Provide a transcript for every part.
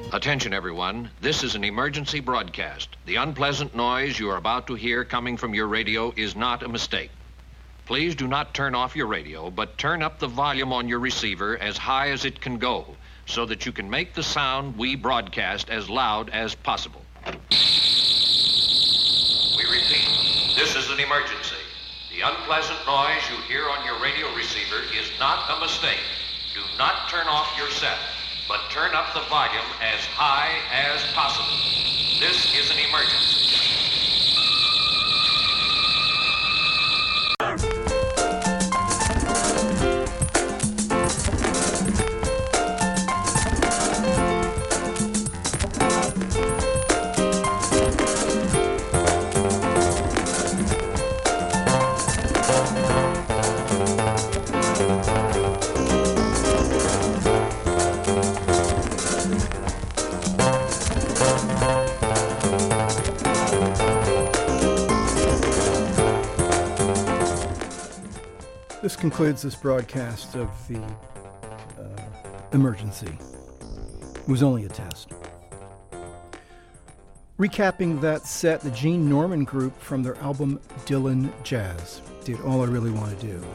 Attention, everyone. This is an emergency broadcast. The unpleasant noise you are about to hear coming from your radio is not a mistake. Please do not turn off your radio, but turn up the volume on your receiver as high as it can go, so that you can make the sound we broadcast as loud as possible. We repeat, this is an emergency. The unpleasant noise you hear on your radio receiver is not a mistake. Do not turn off your set, but turn up the volume as high as possible. This is an emergency. This concludes this broadcast of the emergency. It was only a test. Recapping that set, the Gene Norman Group from their album Dylan Jazz did All I Really Want to Do.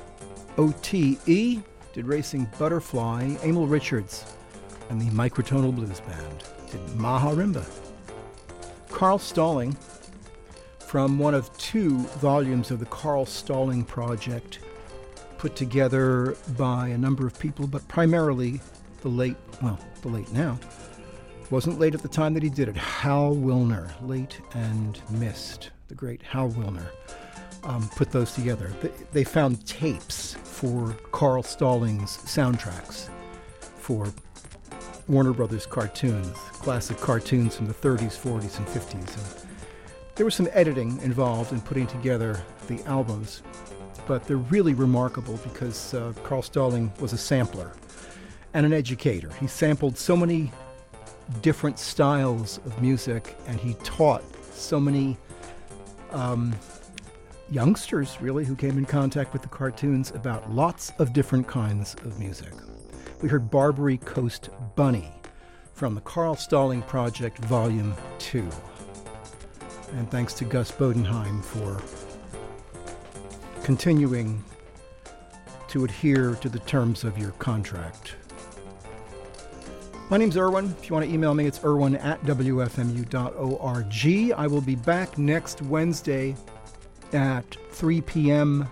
OTE did Racing Butterfly. Emil Richards and the Microtonal Blues Band did Maharimba. Carl Stalling, from one of 2 volumes of the Carl Stalling Project, put together by a number of people, but primarily the late now, wasn't late at the time that he did it, Hal Wilner, late and missed, the great Hal Wilner, put those together. They found tapes for Carl Stalling's soundtracks for Warner Brothers cartoons, classic cartoons from the 30s, 40s, and 50s. And there was some editing involved in putting together the albums, but they're really remarkable because Carl Stalling was a sampler and an educator. He sampled so many different styles of music, and he taught so many youngsters, really, who came in contact with the cartoons about lots of different kinds of music. We heard Barbary Coast Bunny from the Carl Stalling Project, Volume 2. And thanks to Gus Bodenheim for continuing to adhere to the terms of your contract. My name's Irwin. If you want to email me, it's irwin@wfmu.org. I will be back next Wednesday at 3 p.m.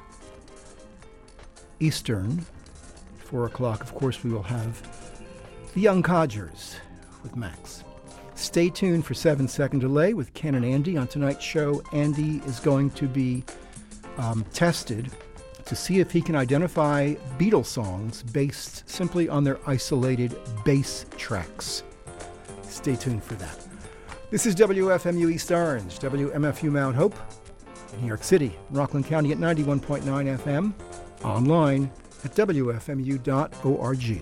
Eastern. 4 o'clock, of course, we will have The Young Codgers with Max. Stay tuned for 7 Second Delay with Ken and Andy. On tonight's show, Andy is going to be tested to see if he can identify Beatles songs based simply on their isolated bass tracks. Stay tuned for that. This is WFMU East Orange, WMFU Mount Hope, New York City, Rockland County at 91.9 FM, online at WFMU.org.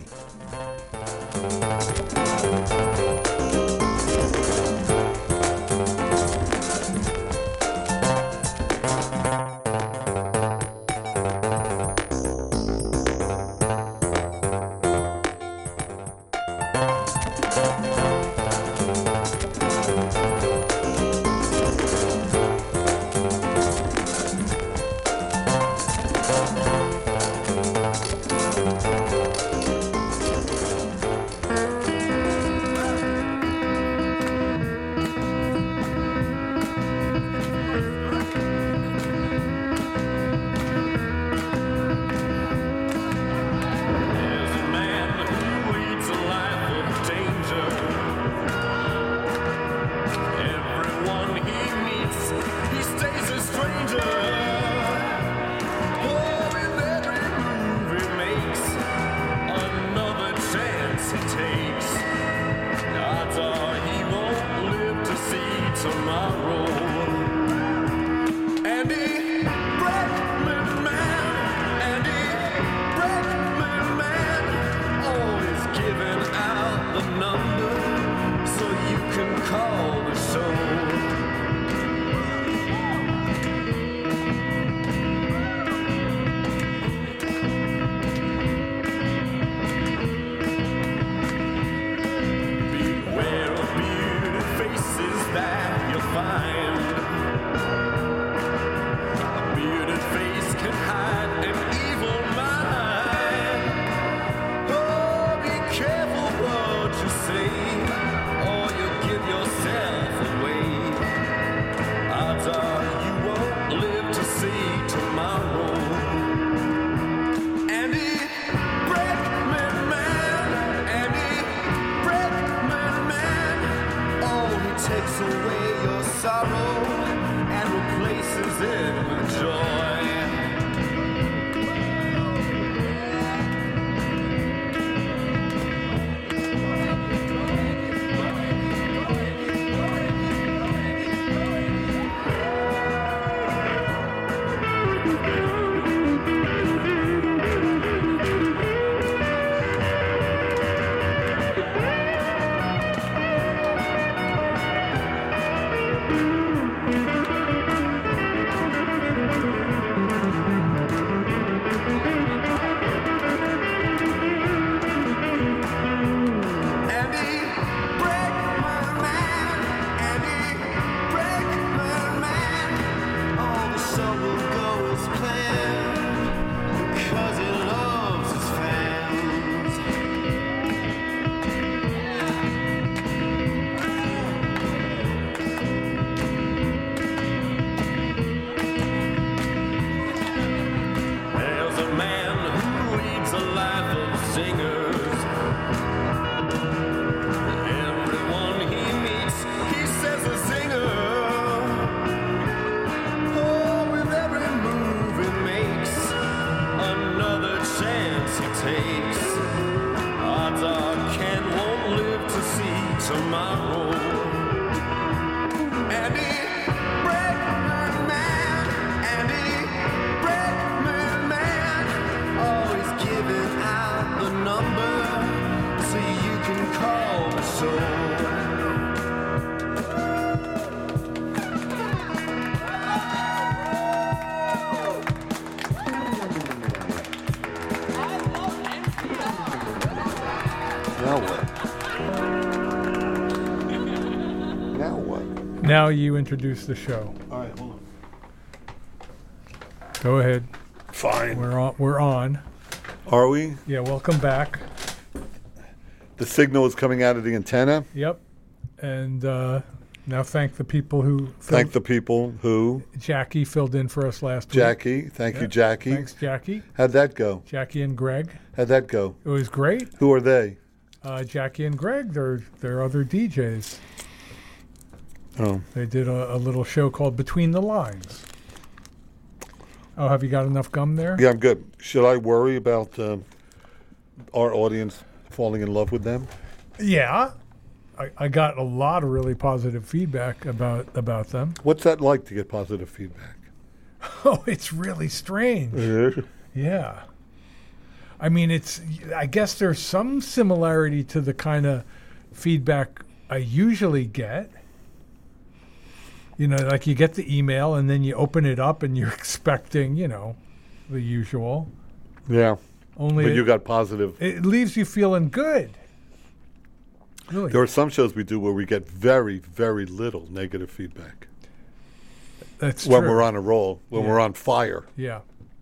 tomorrow. Andy Bregman man, Andy Bregman man, always giving out the number so you can call the soul. Now what? Now you introduce the show. All right, hold on. Go ahead. Fine. We're on. Are we? Yeah, welcome back. The signal is coming out of the antenna. Yep. And now thank the people who Thank the people who. Jackie filled in for us last week. Jackie. Thank you, Jackie. Thanks, Jackie. How'd that go? Jackie and Greg. How'd that go? It was great. Who are they? Jackie and Greg, they're other DJs. Oh. They did a little show called Between the Lines. Oh, have you got enough gum there? Yeah, I'm good. Should I worry about our audience falling in love with them? Yeah. I got a lot of really positive feedback about them. What's that like to get positive feedback? Oh, it's really strange. Yeah. I mean, I guess there's some similarity to the kind of feedback I usually get. You know, like you get the email and then you open it up and you're expecting, the usual. Yeah. Only But you got positive. it leaves you feeling good. Really. There are some shows we do where we get very, very little negative feedback. That's When true. we're on a roll, when Yeah. we're on fire. Yeah.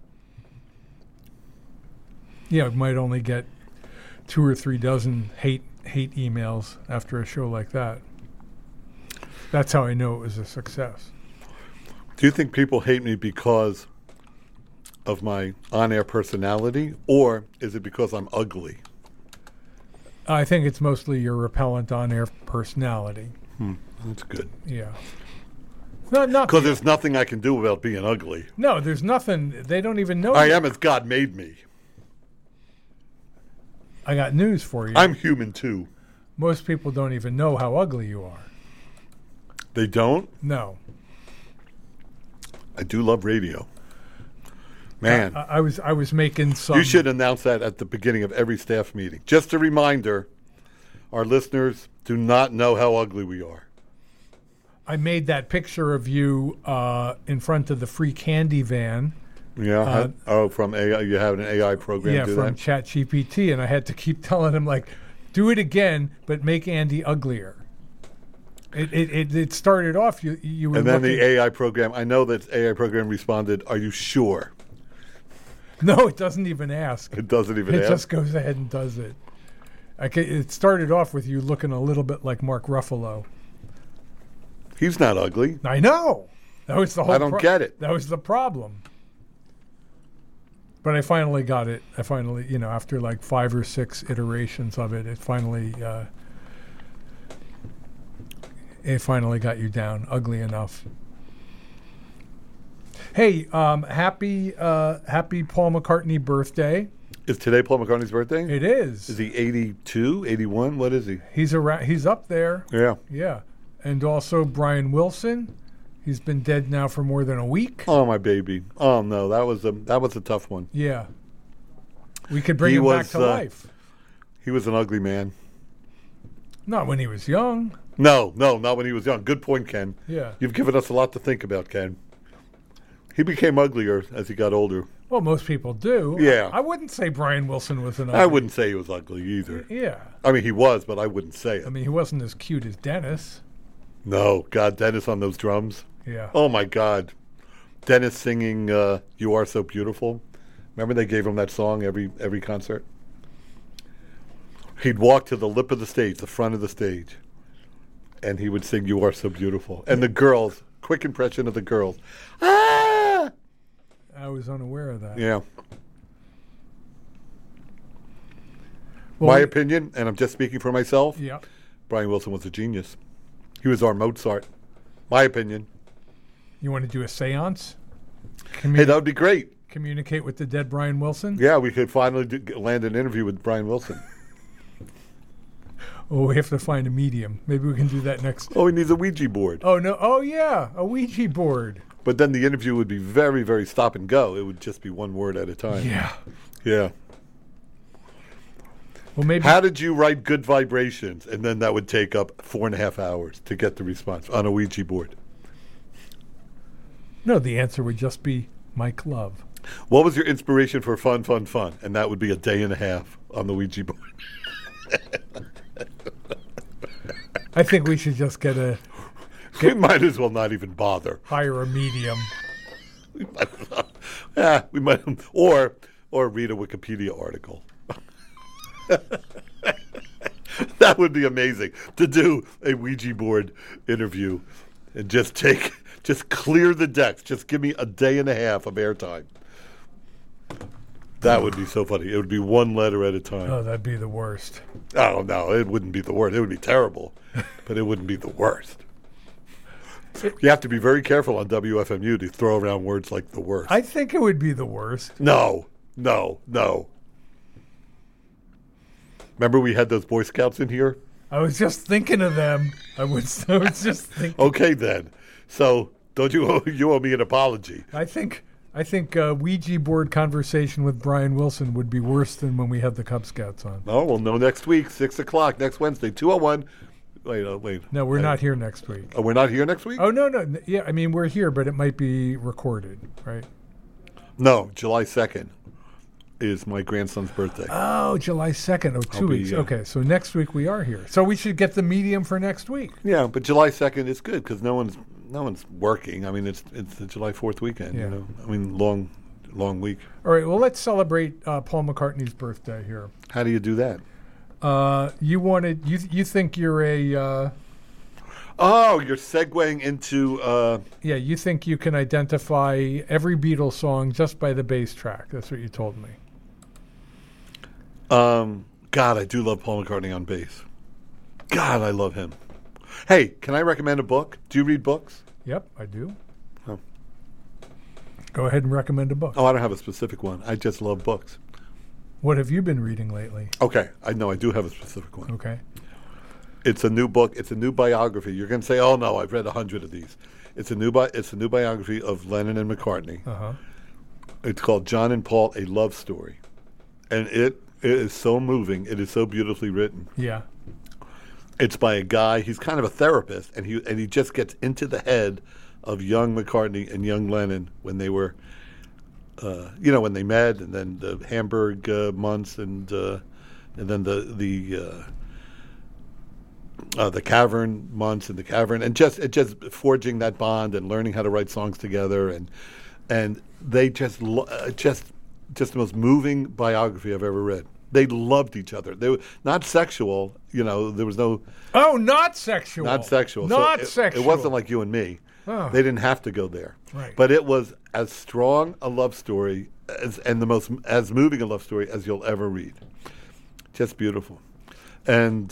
Yeah, we might only get 2 or 3 dozen hate emails after a show like that. That's how I know it was a success. Do you think people hate me because of my on-air personality, or is it because I'm ugly? I think it's mostly your repellent on-air personality. That's good. Yeah. Not Because there's nothing I can do about being ugly. no, there's nothing. They don't even know. I am as God made me. I got news for you. I'm human too. Most people don't even know how ugly you are. They don't? No. I do love radio. Man, I was making some. you should announce that at the beginning of every staff meeting. Just a reminder, our listeners do not know how ugly we are. I made that picture of you in front of the free candy van. Yeah. From AI, you have an AI program Yeah, do from that? ChatGPT, and I had to keep telling him, like, do it again, but make Andy uglier. It started off, you were And then looking, the AI program, I know that AI program responded, "Are you sure?" No, it doesn't even ask. It doesn't even It ask. just goes ahead and does it. It started off with you looking a little bit like Mark Ruffalo. He's not ugly. I know. That was the whole I don't get it. That was the problem. But I finally got it. I finally, after like 5 or 6 iterations of it, it finally got you down ugly enough. Hey, happy Paul McCartney birthday. Is today Paul McCartney's birthday? It is. Is he 82, 81? What is he? He's around. He's up there. Yeah. Yeah. And also Brian Wilson. He's been dead now for more than a week. Oh, my baby. Oh, no, that was a tough one. Yeah. We could bring He him back was, to life. He was an ugly man. Not when he was young. No, not when he was young. Good point, Ken. Yeah. You've given us a lot to think about, Ken. He became uglier as he got older. Well, most people do. Yeah. I wouldn't say Brian Wilson was an ugly. I wouldn't say he was ugly either. Yeah. I mean, he was, but I wouldn't say it. I mean, he wasn't as cute as Dennis. No, God, Dennis on those drums. Yeah. Oh, my God. Dennis singing You Are So Beautiful. Remember they gave him that song every concert? He'd walk to the lip of the stage, the front of the stage, and he would sing You Are So Beautiful. And the girls, quick impression of the girls. Ah! I was unaware of that. Yeah. Well, My opinion, and I'm just speaking for myself, Yeah. Brian Wilson was a genius. He was our Mozart. My opinion. You want to do a seance? Hey, that would be great. Communicate with the dead Brian Wilson? Yeah, we could finally land an interview with Brian Wilson. Oh, we have to find a medium. Maybe we can do that next. Oh, he needs a Ouija board. Oh, no. Oh, yeah. A Ouija board. But then the interview would be very, very stop and go. It would just be one word at a time. Yeah. Yeah. Well, maybe. How did you write Good Vibrations? And then that would take up 4.5 hours to get the response on a Ouija board. No, the answer would just be Mike Love. What was your inspiration for Fun, Fun, Fun? And that would be a day and a half on the Ouija board. I think we should just We might as well not even bother. hire a medium. We might, or read a Wikipedia article. That would be amazing to do a Ouija board interview and just clear the decks. Just give me a day and a half of airtime. That would be so funny. It would be one letter at a time. Oh, that'd be the worst. Oh, no, it wouldn't be the worst. It would be terrible, but it wouldn't be the worst. You have to be very careful on WFMU to throw around words like the worst. I think it would be the worst. No. Remember we had those Boy Scouts in here? I was just thinking of them. I was just thinking. Okay, then. So don't you owe me an apology? I think Ouija board conversation with Brian Wilson would be worse than when we had the Cub Scouts on. Oh, we'll know next week, 6 o'clock, next Wednesday, 2:01. Wait. No, we're not here next week. Oh, we're not here next week? Oh, no. Yeah, I mean, we're here, but it might be recorded, right? No, July 2nd is my grandson's birthday. Oh, July 2nd. Oh, 2 weeks. Okay, so next week we are here. So we should get the medium for next week. Yeah, but July 2nd is good because no one's working. I mean, it's the July 4th weekend, Yeah. you know. I mean, long week. All right, well, let's celebrate Paul McCartney's birthday here. How do you do that? You think you're a... Oh, you're segueing into... yeah, you think you can identify every Beatles song just by the bass track. That's what you told me. God, I do love Paul McCartney on bass. God, I love him. Hey, can I recommend a book? Do you read books? Yep, I do. Oh. Go ahead and recommend a book. Oh, I don't have a specific one. I just love books. What have you been reading lately? Okay, I know I do have a specific one. Okay. It's a new book. It's a new biography. You're going to say, "Oh no, I've read 100 of these." It's a new biography of Lennon and McCartney. Uh-huh. It's called John and Paul: A Love Story, and it is so moving. It is so beautifully written. Yeah. It's by a guy. He's kind of a therapist, and he just gets into the head of young McCartney and young Lennon when they were, when they met, and then the Hamburg months, and then the Cavern months in the Cavern, and just forging that bond and learning how to write songs together, and they just the most moving biography I've ever read. They loved each other. They were not sexual, there was no... Oh, not sexual. Not sexual. Not So sexual. It wasn't like you and me. Oh. They didn't have to go there. Right. But it was as strong a love story and the most as moving a love story as you'll ever read. Just beautiful. And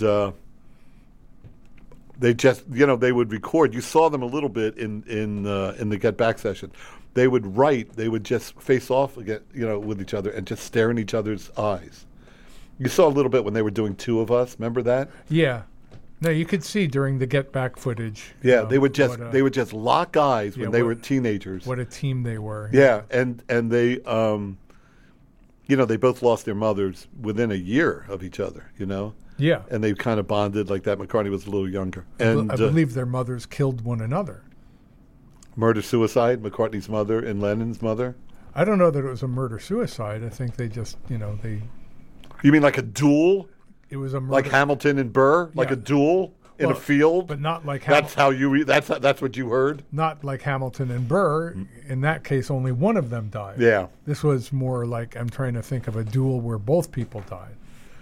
they just, they would record. You saw them a little bit in the Get Back session. They would write. They would just face off again, with each other and just stare in each other's eyes. You saw a little bit when they were doing Two of Us. Remember that? Yeah. No, you could see during the Get Back footage. Yeah, they would just lock eyes when they were teenagers. What a team they were. Yeah, and they they both lost their mothers within a year of each other. Yeah. And they kind of bonded like that. McCartney was a little younger, and I believe their mothers killed one another. Murder-suicide, McCartney's mother and Lennon's mother. I don't know that it was a murder-suicide. I think they just, they... You mean like a duel? It was a murder. Like Hamilton and Burr? Like a duel in a field? But not like That's how you read. That's what you heard? Not like Hamilton and Burr. In that case, only one of them died. Yeah. This was more like, I'm trying to think of a duel where both people died.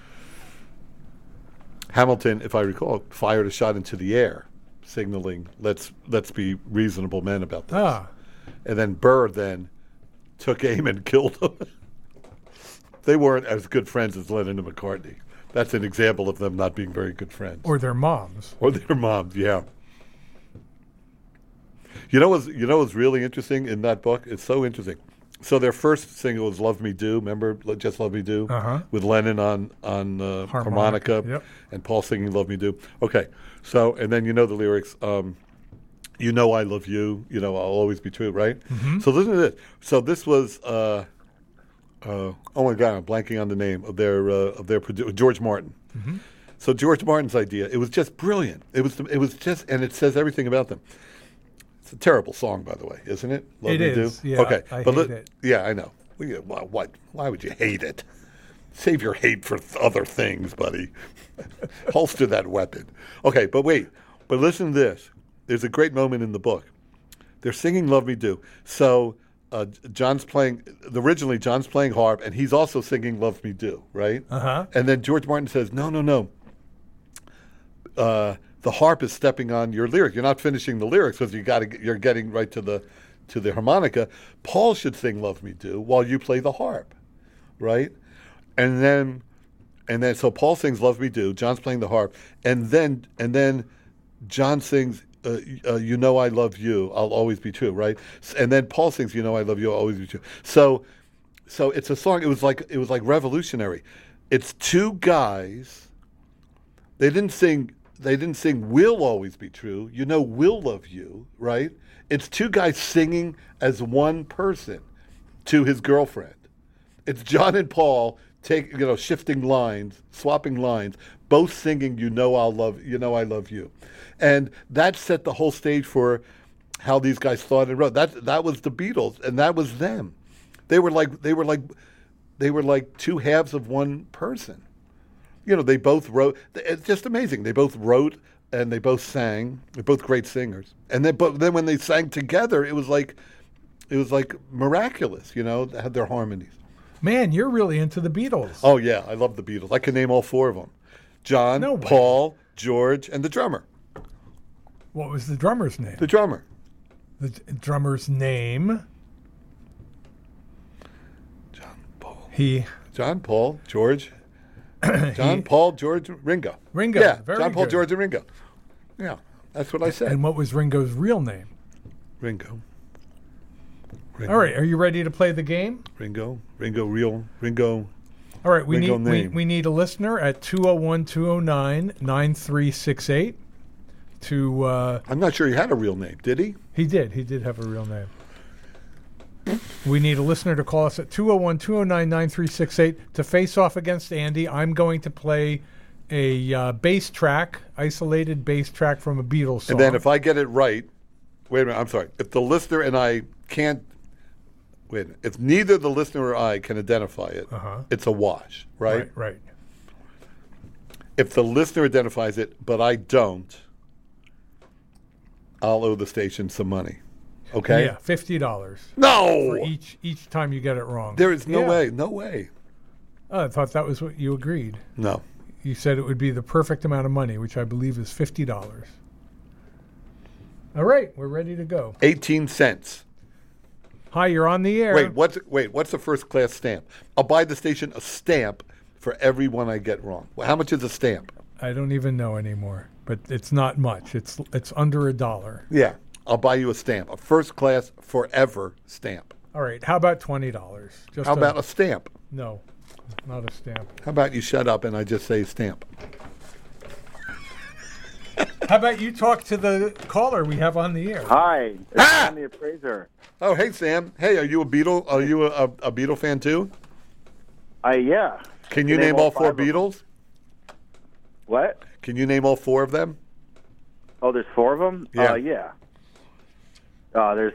Hamilton, if I recall, fired a shot into the air, signaling, let's be reasonable men about this. Ah. And then Burr then took aim and killed him. They weren't as good friends as Lennon and McCartney. That's an example of them not being very good friends. Or their moms. Or their moms, yeah. You know what's really interesting in that book? It's so interesting. So their first single was "Love Me Do." Remember, "Just Love Me Do," with Lennon on harmonica, Yep. and Paul singing "Love Me Do." Okay, so and then you know the lyrics. You know I love you. You know I'll always be true. Right. So listen to this. So this was. Oh my God, I'm blanking on the name of their producer, George Martin. So George Martin's idea, it was just brilliant. It was just, and it says everything about them. It's a terrible song, by the way, isn't it? Love It Me is, Do? yeah, Okay, I but hate it. Yeah, I know. Why would you hate it? Save your hate for other things, buddy. Holster that weapon. Okay, but wait. But listen to this. There's a great moment in the book. They're singing "Love Me Do." So John's playing harp, and he's also singing "Love Me Do," right? And then George Martin says, "No. The harp is stepping on your lyric. You're not finishing the lyrics because you're getting right to the harmonica. Paul should sing 'Love Me Do' while you play the harp, right?" And then so Paul sings "Love Me Do." John's playing the harp, and then John sings. You know I love you. I'll always be true, right? And then Paul sings, "You know I love you. I'll always be true." So it's a song. It was like revolutionary. It's two guys. They didn't sing. "We'll always be true." You know we'll love you, right? It's two guys singing as one person to his girlfriend. It's John and Paul shifting lines, swapping lines, both singing "You know I love you," and that set the whole stage for how these guys thought and wrote. That was the Beatles, and that was them. They were like two halves of one person. They both wrote. It's just amazing. They both wrote and they both sang. They're both great singers. And then when they sang together, it was like miraculous. They had their harmonies. Man, you're really into the Beatles. Oh yeah, I love the Beatles. I can name all four of them: John, No way. Paul, George, and the drummer. What was the drummer's name? The drummer. The drummer's name. John, Paul, George. Paul, George, Ringo. Ringo. Yeah, very John, Paul, good. George, and Ringo. Yeah, that's what I said. And what was Ringo's real name? Ringo. All right, are you ready to play the game? Ringo. All right, we Ringo need name. we need a listener at 201-209-9368 to I'm not sure he had a real name, did he? He did have a real name. We need a listener to call us at 201-209-9368 to face off against Andy. I'm going to play a bass track, isolated bass track from a Beatles song. And then if I get it right, wait a minute, I'm sorry. If the listener and I can't, wait a minute, if neither the listener or I can identify it, it's a wash, right? Right. If the listener identifies it, but I don't, I'll owe the station some money. Okay? Yeah, $50. No! For each time you get it wrong. There is no Yeah. way. Oh, I thought that was what you agreed. No. You said it would be the perfect amount of money, which I believe is $50. All right, we're ready to go. 18 cents. Hi, you're on the air. What's the first class stamp? I'll buy the station a stamp for every one I get wrong. Well, how much is a stamp? I don't even know anymore, but it's not much. It's under $1. Yeah. I'll buy you a stamp, a first class forever stamp. All right, how about $20? How about a stamp? No, not a stamp. How about you shut up and I just say stamp? How about you talk to the caller we have on the air? Hi, it's Sam the appraiser. Oh, hey, Sam. Hey, are you a Beatle? Are you a Beatle fan too? Yeah. Can you name all four 5 of them. Beatles? What? Can you name all four of them? Oh, there's 4 of them? Yeah. Yeah. There's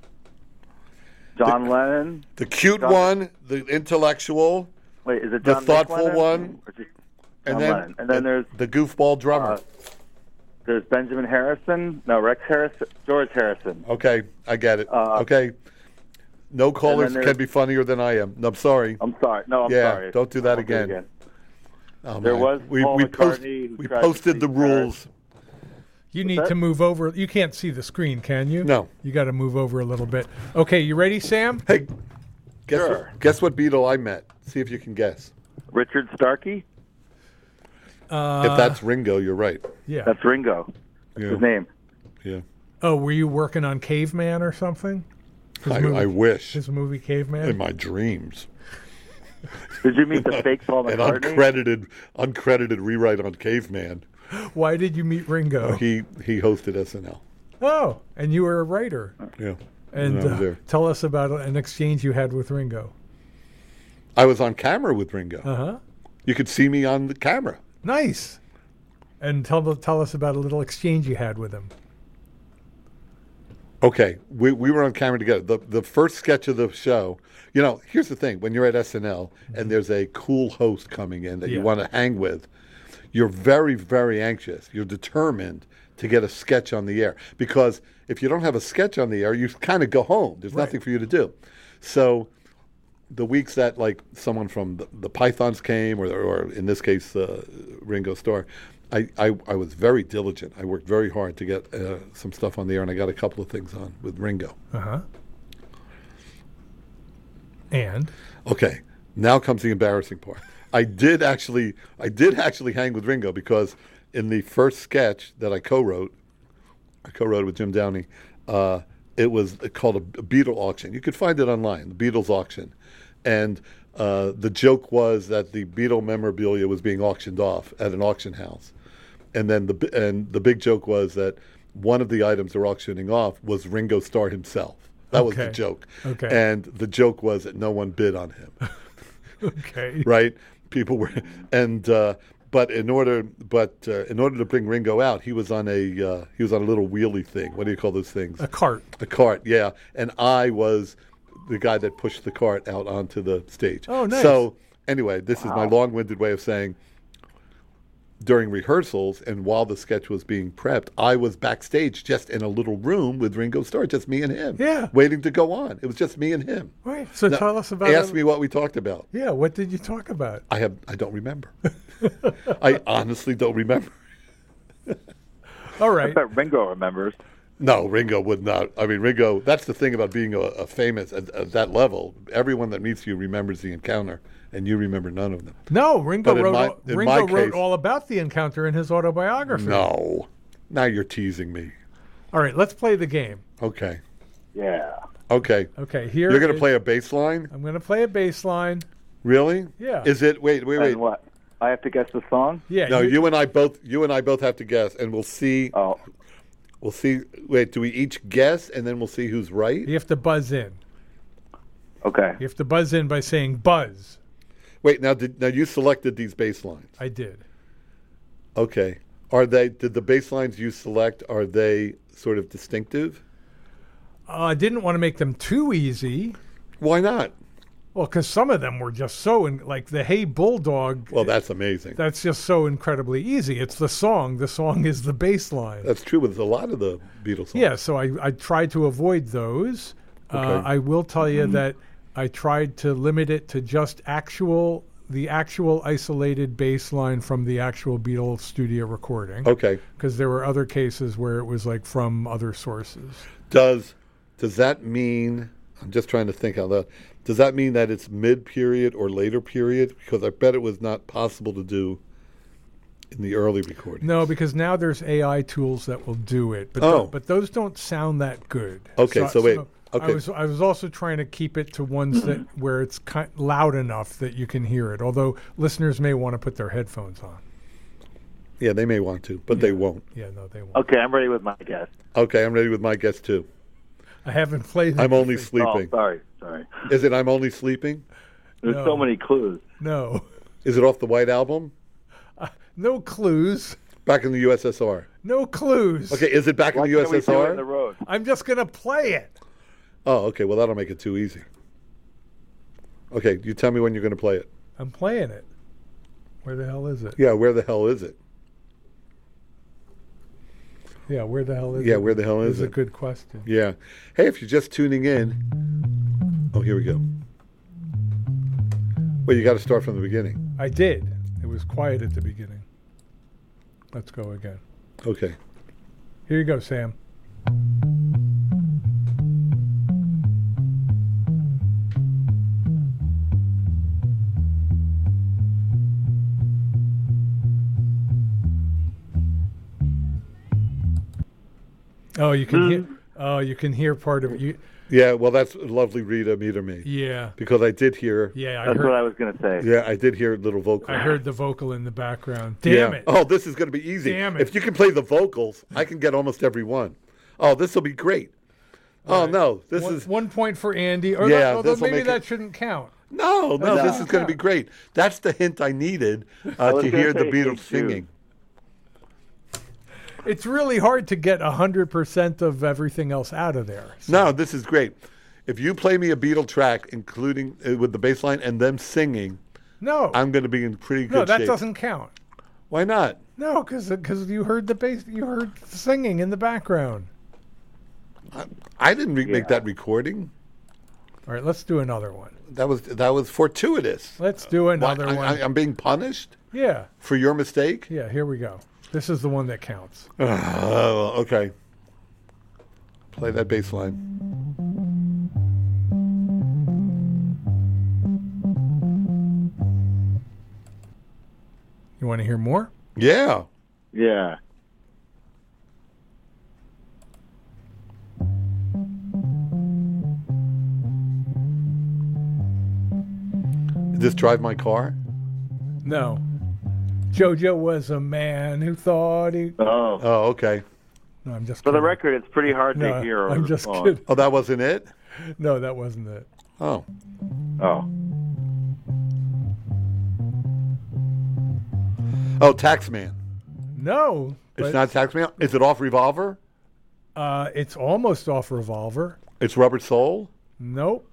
John Lennon. The cute John- one, the intellectual, Wait, is it the John thoughtful Lennon? one, Or just and John then Lennon? And then there's the goofball drummer. there's Benjamin Harrison. No, Rex Harrison. George Harrison. Okay, I get it. Okay. No callers there's- can be funnier than I am. No, I'm sorry. I'm sorry. No, I'm Yeah, sorry. don't do that I'll do it again. Oh, There man. was Paul McCartney who we tried to posted the beat Paris. rules. You need that? to move over. You can't see the screen, can you? No. You got to move over a little bit. Okay, you ready, Sam? Hey, Sure. guess what Beatle I met? See if you can guess. Richard Starkey. If that's Ringo, you're right. Yeah. That's Ringo. That's Yeah. his name. Yeah. Oh, were you working on Caveman or something? I wish His movie Caveman. in my dreams. Did you meet the fake Paul An McCartney? uncredited rewrite on Caveman. Why did you meet Ringo? He hosted SNL. Oh, and you were a writer. Yeah. And when I was there. tell us about an exchange you had with Ringo. I was on camera with Ringo. Uh-huh. You could see me on the camera. Nice. And tell us about a little exchange you had with him. Okay, we were on camera together. The first sketch of the show, here's the thing. When you're at SNL and there's a cool host coming in that you Yeah. want to hang with, you're very, very anxious. You're determined to get a sketch on the air. Because if you don't have a sketch on the air, you kind of go home. There's nothing for you to do. So the weeks that like someone from the Pythons came, or in this case, Ringo Starr, I was very diligent. I worked very hard to get some stuff on the air, and I got a couple of things on with Ringo. Uh-huh. And? Okay, now comes the embarrassing part. I did actually hang with Ringo because in the first sketch that I co-wrote with Jim Downey, it was called a Beatle auction. You could find it online, the Beatles auction. And the joke was that the Beatle memorabilia was being auctioned off at an auction house. And then the big joke was that one of the items they're auctioning off was Ringo Starr himself. That was the Okay. joke. Okay. And the joke was that no one bid on him. Okay. Right? People were, but in order to bring Ringo out, he was on a little wheelie thing. What do you call those things? A cart. A cart, yeah. And I was the guy that pushed the cart out onto the stage. Oh, nice. So anyway, this is my long-winded way of saying, during rehearsals and while the sketch was being prepped, I was backstage just in a little room with Ringo Starr, just me and him. Yeah. Waiting to go on. It was just me and him. Right. So Now, tell us about ask me what we talked about. Yeah, what did you talk about? I don't remember. I honestly don't remember. All I right. bet Ringo remembers. No, Ringo would not. I mean, Ringo, that's the thing about being a famous at that level. Everyone that meets you remembers the encounter, and you remember none of them. No, Ringo But in wrote my- in my wrote case- all about the encounter in his autobiography. No. Now you're teasing me. All right, let's play the game. Okay. Yeah. Okay. Okay, here You're going to is- play a bass line? I'm going to play a bass line. Really? Yeah. Is it, wait. And what? I have to guess the song? Yeah. No, you and I both have to guess, and we'll see. Oh, We'll see. Wait, do we each guess, and then we'll see who's right? You have to buzz in. okay. You have to buzz in by saying buzz. Wait, now you selected these bass lines. I did. Okay. Did the bass lines you select, are they sort of distinctive? I didn't want to make them too easy. Why not? Well, because some of them were just so, like the Hey Bulldog, Well, that's amazing. that's just so incredibly easy. It's the song. The song is the bass line. That's true with a lot of the Beatles songs. Yeah, so I tried to avoid those. Okay. I will tell you that I tried to limit it to just the actual isolated bass line from the actual Beatles studio recording. Okay. Because there were other cases where it was like from other sources. Does that mean, I'm just trying to think out loud, does that mean that it's mid-period or later period? Because I bet it was not possible to do in the early recording. No, because now there's AI tools that will do it, but but those don't sound that good. Okay, so wait. Okay. I was also trying to keep it to ones that where it's loud enough that you can hear it. Although listeners may want to put their headphones on. Yeah, they may want to, but they won't. Yeah, no, they won't. Okay, I'm ready with my guess. Okay, I'm ready with my guess too. I haven't played. I'm only Oh, sleeping. sorry. Is it I'm Only Sleeping? There's No. so many clues. No, Is it off the White Album? no clues. Back in the USSR. No clues. Okay, is it back Why in the can't we do it in the USSR? road? I'm just gonna play it. Oh, okay, well, that'll make it too easy. Okay, you tell me when you're going to play it. I'm playing it. Where the hell is it? Yeah, where the hell is it? Yeah, where the hell is it? Yeah, where the hell is Is a it? good question. Yeah. Hey, if you're just tuning in. Oh, here we go. Well, you got to start from the beginning. I did. It was quiet at the beginning. Let's go again. Okay. Here you go, Sam. Oh, you can hear. Oh, you can hear part of it. Yeah, well, that's lovely Rita Meter Me. Yeah. Because I did hear. Yeah, That's what I was going to say. Yeah, I did hear little vocals. I heard the vocal in the background. Damn Yeah. it. Oh, this is going to be easy. Damn it. If you can play the vocals, I can get almost every one. Oh, this will be great. Oh, right. no. This One, is. 1 point for Andy. Or Yeah, although this will maybe make that it- shouldn't count. No, this is going to be great. That's the hint I needed was to gonna hear the say Beatles Hey Jude. singing. It's really hard to get 100% of everything else out of there. No, this is great. If you play me a Beatle track, including with the bass line and them singing, No. I'm going to be in pretty good No, that shape. doesn't count. Why not? No, because you heard the bass, you heard singing in the background. I didn't make that recording. All right, let's do another one. That was fortuitous. Let's do another Why, one. I'm being punished Yeah, for your mistake. yeah. Here we go. This is the one that counts. Oh, okay. Play that bass line. You want to hear more? Yeah. Yeah. Did this drive my car? No. Jojo was a man who thought he. Oh. Oh, okay. No, I'm just. For the kidding. record, it's pretty hard No, to hear over I'm the just phone. kidding. Oh, that wasn't it? No, that wasn't it. Oh. Oh. Oh, Taxman. No, It's but, not Taxman. Is it off Revolver? It's almost off Revolver. It's Rubber Soul? Nope.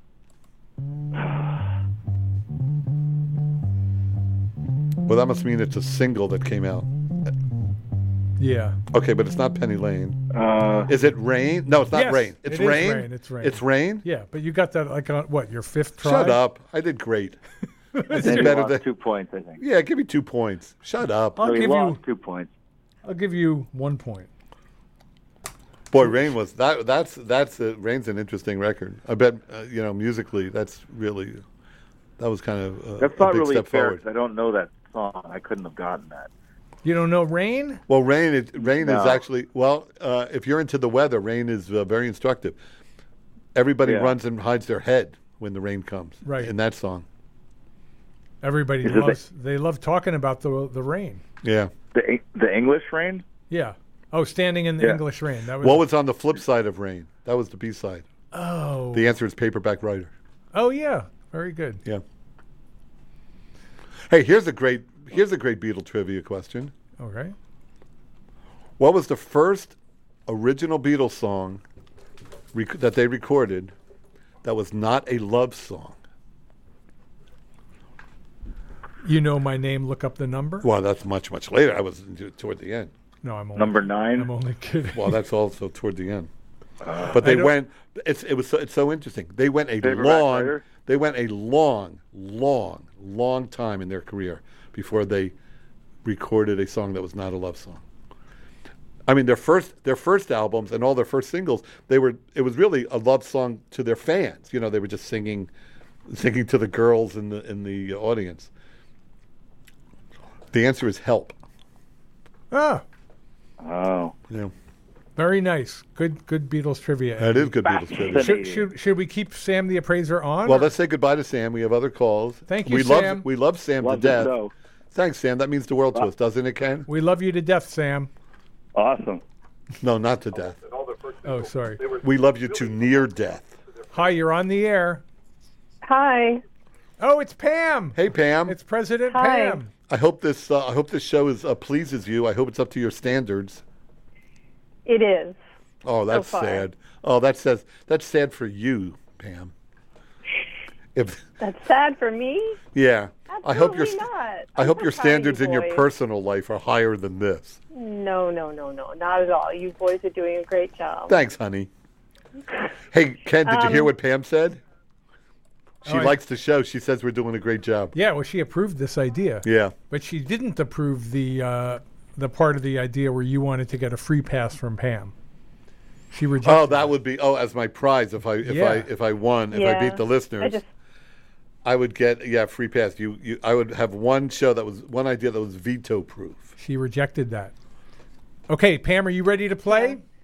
Well, that must mean it's a single that came out. Yeah. Okay, but it's not Penny Lane. Uh, Is it Rain? No, it's not Yes, Rain. It's it is Rain. Rain, it's Rain. It's Rain? Yeah, but you got that like on what, your fifth try? Shut up. I did great. I then did you better lost than. 2 points, I think. Yeah, give me 2 points. Shut up. I'll So he give lost you 2 points. I'll give you 1 point. Boy, Rain was that's Rain's an interesting record. I bet musically that's really that was kind of That's a not big really step fair forward. 'cause I don't know that song. I couldn't have gotten that. You don't know Rain? Well, Rain is No. actually if you're into the weather, Rain is very instructive. Everybody Yeah. runs and hides their head when the rain comes. Right. In that song. Everybody Is it loves they love talking about the rain. Yeah. The English Rain? Yeah. Oh, Standing in the Yeah. English Rain. That was What was on the flip side of Rain? That was the B side. Oh. The answer is Paperback Writer. Oh yeah. Very good. Yeah. Hey, here's a great Beatle trivia question. Okay. What was the first original Beatles song that they recorded that was not a love song? You know my name, look up the number? Well, that's much, much later. I was toward the end. No, I'm only Number 9? I'm only kidding. Well, that's also toward the end. But they don't- went. It's so interesting. They went a Paperback long. Writer? They went a long time in their career before they recorded a song that was not a love song. I mean, their first albums and all their first singles, it was really a love song to their fans. You know, they were just singing to the girls in the audience. The answer is Help. Ah, Oh. Yeah, very nice. Good Beatles trivia. that is good Beatles trivia. Should we keep Sam the Appraiser on? Well, or- let's say goodbye to Sam. We have other calls. Thank you, we Sam. We love Sam Love to death. the show. Thanks, Sam. That means the world to us, doesn't it, Ken? We love you to death, Sam. Awesome. No, not to death. Oh, sorry. We love you to near death. Hi, you're on the air. Hi. Oh, it's Pam. Hey, Pam. It's President Hi. Pam. I hope this show pleases you. I hope it's up to your standards. It is. Oh, that's far. sad. Oh, that's sad for you, Pam. If That's sad for me. yeah, I hope your Absolutely not. I I'm hope so your proud of standards you in your boys. personal life are higher than this. No, not at all. You boys are doing a great job. Thanks, honey. Hey, Ken, did you hear what Pam said? She Oh, I- likes the show. She says we're doing a great job. Yeah, well, she approved this idea. Yeah. But she didn't approve the part of the idea where you wanted to get a free pass from Pam. She rejected. Oh, that would be as my prize if I Yeah. won, if I Yeah. beat the listeners. I just I would get free pass. I would have one idea that was veto proof. She rejected that. Okay, Pam, are you ready to play?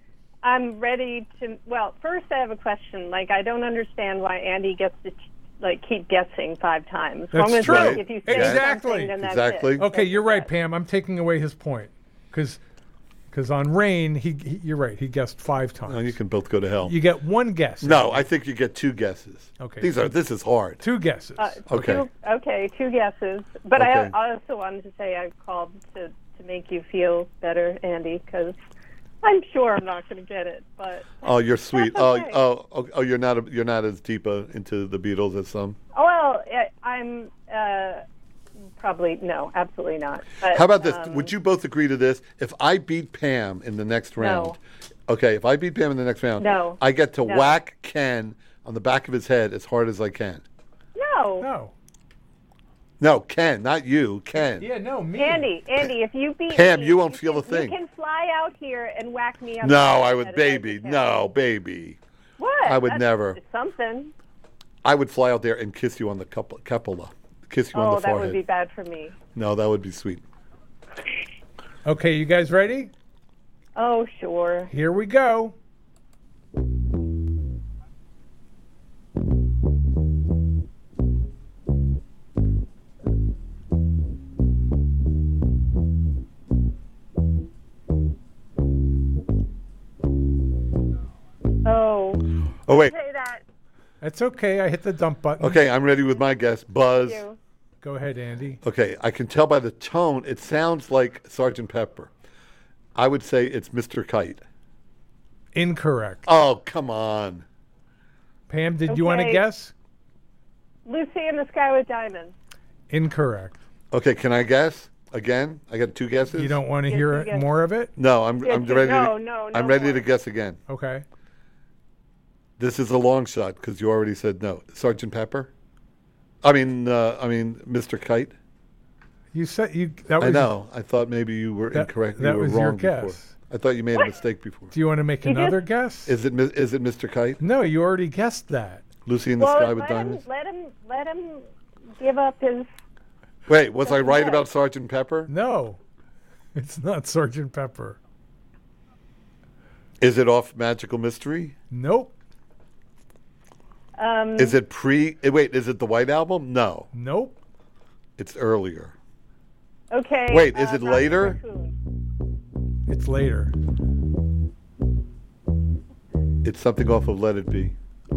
I'm ready to. Well, first I have a question. Like, I don't understand why Andy gets to keep guessing 5 times. That's I'm true. If you say Exactly. something, then that's Exactly. it. Okay, That's you're right, it. Pam. I'm taking away his point because on Rain, you're right. He guessed 5 times. No, you can both go to hell. You get 1 guess. No, I think you get 2 guesses. Okay. This is hard. 2 guesses. Okay. Two guesses. But Okay. I also wanted to say I called to make you feel better, Andy, because I'm sure I'm not going to get it. But Oh, you're sweet. That's okay. Oh, you're not as deep into the Beatles as some. well, I'm probably no, absolutely not. But, How about this? Would you both agree to this? If I beat Pam in the next round, okay. If I beat Pam in the next round, No. I get to No. whack Ken on the back of his head as hard as I can. No. No. No, Ken, not you, Ken. Yeah, no, me. Andy, if you beat Pam, me, you won't feel a can- thing. You can fly out here and whack me up. No, the I head would, as baby. you can. No, baby. What? I would That's never. Something. I would fly out there and kiss you on the cupola. Kiss you on Oh, the that forehead. would be bad for me. No, that would be sweet. Okay, you guys ready? Oh, sure. Here we go. Oh. Oh, wait. Say that. That's okay. I hit the dump button. Okay, I'm ready with my guess. Buzz. You. Go ahead, Andy. Okay, I can tell by the tone, it sounds like Sgt. Pepper. I would say it's Mr. Kite. Incorrect. Oh, come on. Pam, did you want to Okay. guess? Lucy in the Sky with Diamonds. Incorrect. Okay, can I guess again? I got 2 guesses. You don't want to Yes, hear you guess. more of it? No, I'm Yes, ready. no, to, no, I'm no ready more. to guess again. Okay. This is a long shot because you already said no. Sgt. Pepper. I mean, Mr. Kite. You said you. That was. I know. I thought maybe you were That- incorrect. that you were was your wrong before. guess. I thought you made a mistake before. Do you want to make You another just- guess? Is it Mr. Kite? No, you already guessed that. Lucy in the Well, Sky with let Diamonds? let him give up his. Wait, was I right yes. about Sgt. Pepper? No, it's not Sergeant Pepper. Is it off Magical Mystery? Nope. Is it wait, is it the White Album? No, Nope. it's earlier. Okay. Wait, is it Mouse later? Raccoon. It's later. It's something off of Let It Be.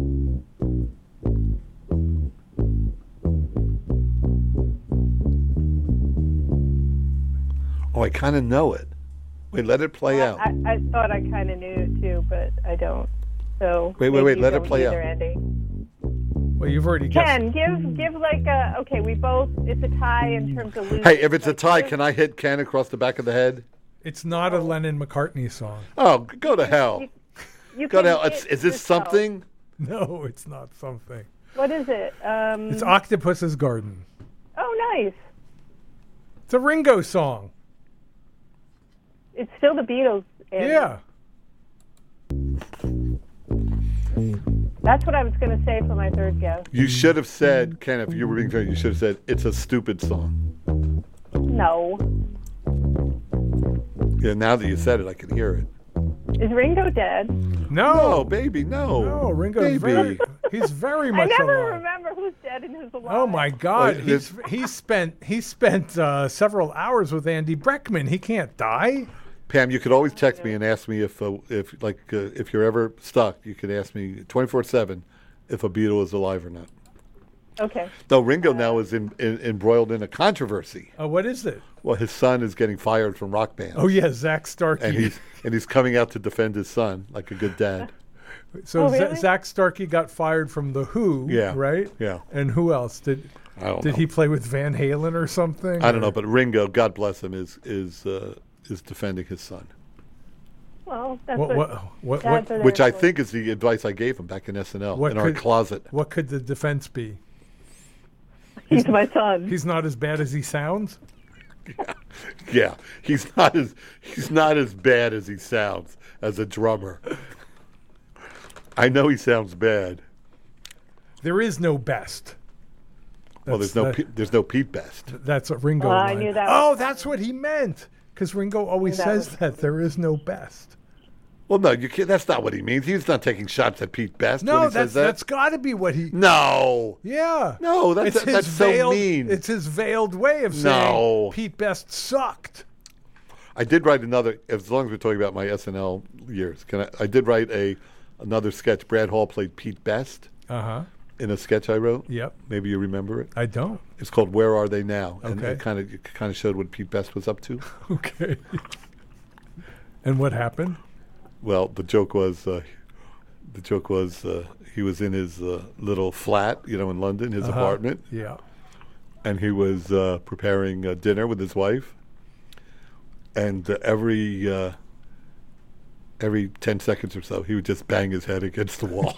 Oh, I kind of know it. Wait, let it play out. I thought I kind of knew it too, but I don't. So Wait, maybe you let it don't play either, out. Andy. Well, you've already guessed. Ken, give like a. Okay, we both. It's a tie in terms of losing. Hey, if it's a Like, tie, give- can I hit Ken across the back of the head? It's not a Lennon McCartney song. Oh, go to hell. You Go can to hell. hit Is this yourself. something? No, it's not something. What is it? It's Octopus's Garden. Oh, nice. It's a Ringo song. It's still the Beatles. Andy. Yeah. That's what I was going to say for my third guess. You should have said, Ken, if you were being fair, you should have said, it's a stupid song. No. Yeah, now that you said it, I can hear it. Is Ringo dead? No, baby, no. No, Ringo's baby. he's very I much never alive. remember who's dead and who's alive. Oh my God! Well, He spent several hours with Andy Breckman. He can't die. Pam, you could always text me and ask me if you're ever stuck, you could ask me 24/7 if a Beatle is alive or not. Okay. Though Ringo now is embroiled in a controversy. What is it? Well, his son is getting fired from rock bands. Oh yeah, Zach Starkey. and he's coming out to defend his son like a good dad. So Oh, really? Zach Starkey got fired from the Who. Yeah, Right. yeah. And who else did? I don't Did know. he play with Van Halen or something? I don't or- know, but Ringo, God bless him, is defending his son, Well, that's What dads are there which I for. think is the advice I gave him back in SNL What in our could- closet. What could the defense be? He's my son. He's not as bad as he sounds. Yeah, he's not as bad as he sounds as a drummer. I know he sounds bad. There is no best. Well, there's no Pete Best. That's what Ringo. Oh, I line. knew that Oh, was that's what he meant. Because Ringo always That says was- that there is no best. Well, no, you can't. That's not what he means. He's not taking shots at Pete Best when No, he says that. that's got to be what he. No. Yeah. No, that's It's his so veiled, mean. It's his veiled way of saying No. Pete Best sucked. I did write another. As long as we're talking about my SNL years, I did write another sketch. Brad Hall played Pete Best in a sketch I wrote. Yep. Maybe you remember it. I don't. It's called "Where Are They Now?" and Okay. it kind of showed what Pete Best was up to. Okay. And what happened? Well, the joke was he was in his little flat, in London, his apartment, Yeah. and he was preparing dinner with his wife. And every 10 seconds or so, he would just bang his head against the wall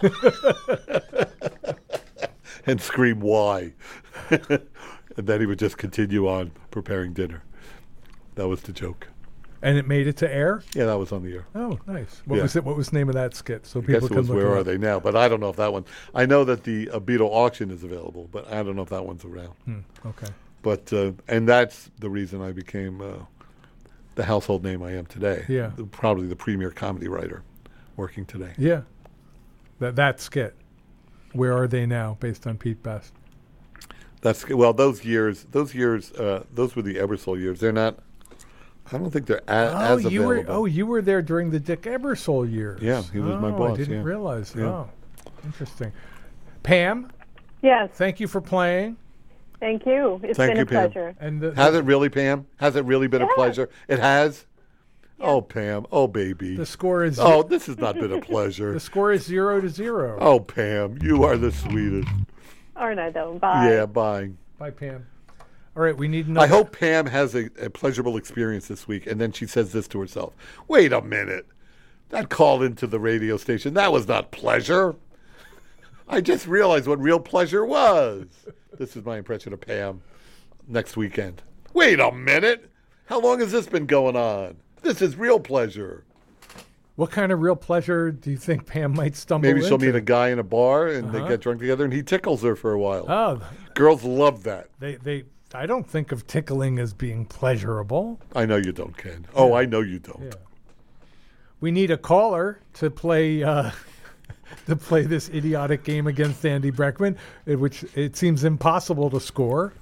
and scream, "Why?" And then he would just continue on preparing dinner. That was the joke. And it made it to air? Yeah, that was on the air. Oh, nice. What Yeah. was it? What was the name of that skit? So I people guess it can was look "Where it Are up. They Now?" But I don't know if that one. I know that the Beatle auction is available, but I don't know if that one's around. Okay. But and that's the reason I became the household name I am today. Yeah. Probably the premier comedy writer working today. Yeah. That skit. Where Are They Now? Based on Pete Best. Those years, those were the Ebersol years. They're not. I don't think they're as available. You were there during the Dick Ebersol years. Yeah, he was my boss. I didn't yeah. realize. Yeah. Oh, interesting. Pam, Yes, thank you for playing. thank you. It's Thank been you, a Pam. pleasure. And Has it really, Pam? Has it really been a Yeah. pleasure? It has. Oh, Pam. Oh, baby. the score is Oh, this has not been a pleasure. the score is 0-0. Oh, Pam, you are the sweetest. Aren't I, though? Bye. Yeah, bye. Bye, Pam. All right, we need another. I hope Pam has a pleasurable experience this week, and then she says this to herself. Wait a minute. That call into the radio station, that was not pleasure. I just realized what real pleasure was. This is my impression of Pam next weekend. Wait a minute. How long has this been going on? This is real pleasure. What kind of real pleasure do you think Pam might stumble Maybe she'll into? meet a guy in a bar, and they get drunk together, and he tickles her for a while. Oh, Girls love that. they. I don't think of tickling as being pleasurable. I know you don't, Ken. Oh, I know you don't. Yeah. We need a caller to play this idiotic game against Andy Breckman, in which it seems impossible to score.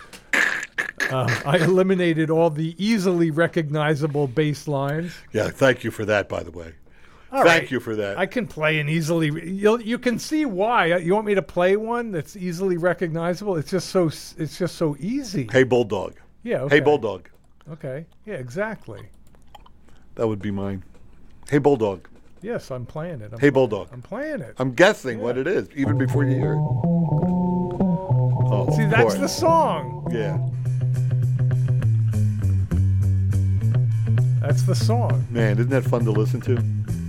I eliminated all the easily recognizable bass lines. Yeah, thank you for that, by the way. All Thank right. you for that. I can play an easily. You can see why. You want me to play one that's easily recognizable? It's just so easy. Hey, Bulldog. Yeah. Okay. Hey, Bulldog. Okay. Yeah. Exactly. That would be mine. Hey, Bulldog. Yes, I'm playing it. Hey, Bulldog. I'm playing it. I'm guessing what it is, even before you hear it. Oh, See, of that's course. the song. Yeah. That's the song. Man, isn't that fun to listen to?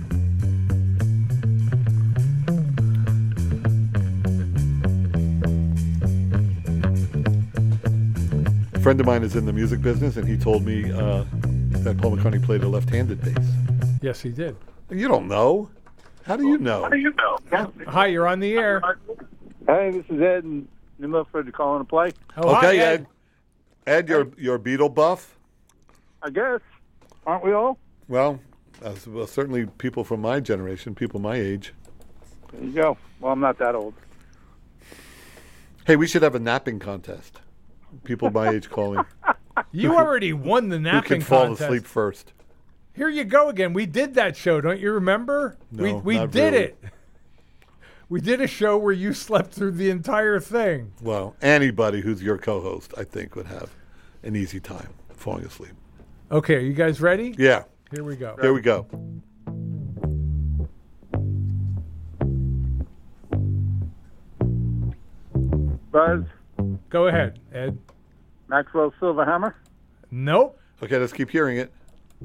A friend of mine is in the music business, and he told me that Paul McCartney played a left-handed bass. Yes, he did. You don't know. How do you know? Hi, you're on the air. Hey, this is Ed in New Milford to call in a play. Oh, hi, Okay, Ed. Ed, you're Beatle buff. I guess. Aren't we all? Well, certainly people from my generation, people my age. There you go. Well, I'm not that old. Hey, we should have a napping contest. People my age calling. You already won the Who napping can fall contest. asleep first? Here you go again. We did that show, don't you remember? No, we not did really. it. We did a show where you slept through the entire thing. Well, anybody who's your co-host, I think, would have an easy time falling asleep. Okay, are you guys ready? Yeah, Here we go. here we go. Buzz, Go ahead, Ed. Maxwell Silverhammer. Nope. Okay, let's keep hearing it.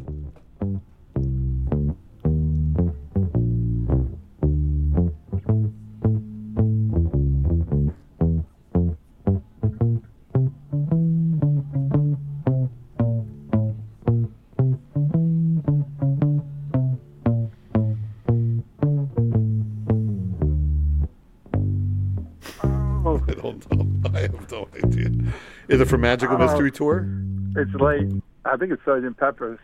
I don't know. I have no idea. Is it from Magical Mystery Tour? It's late. I think it's Sgt. Pepper's.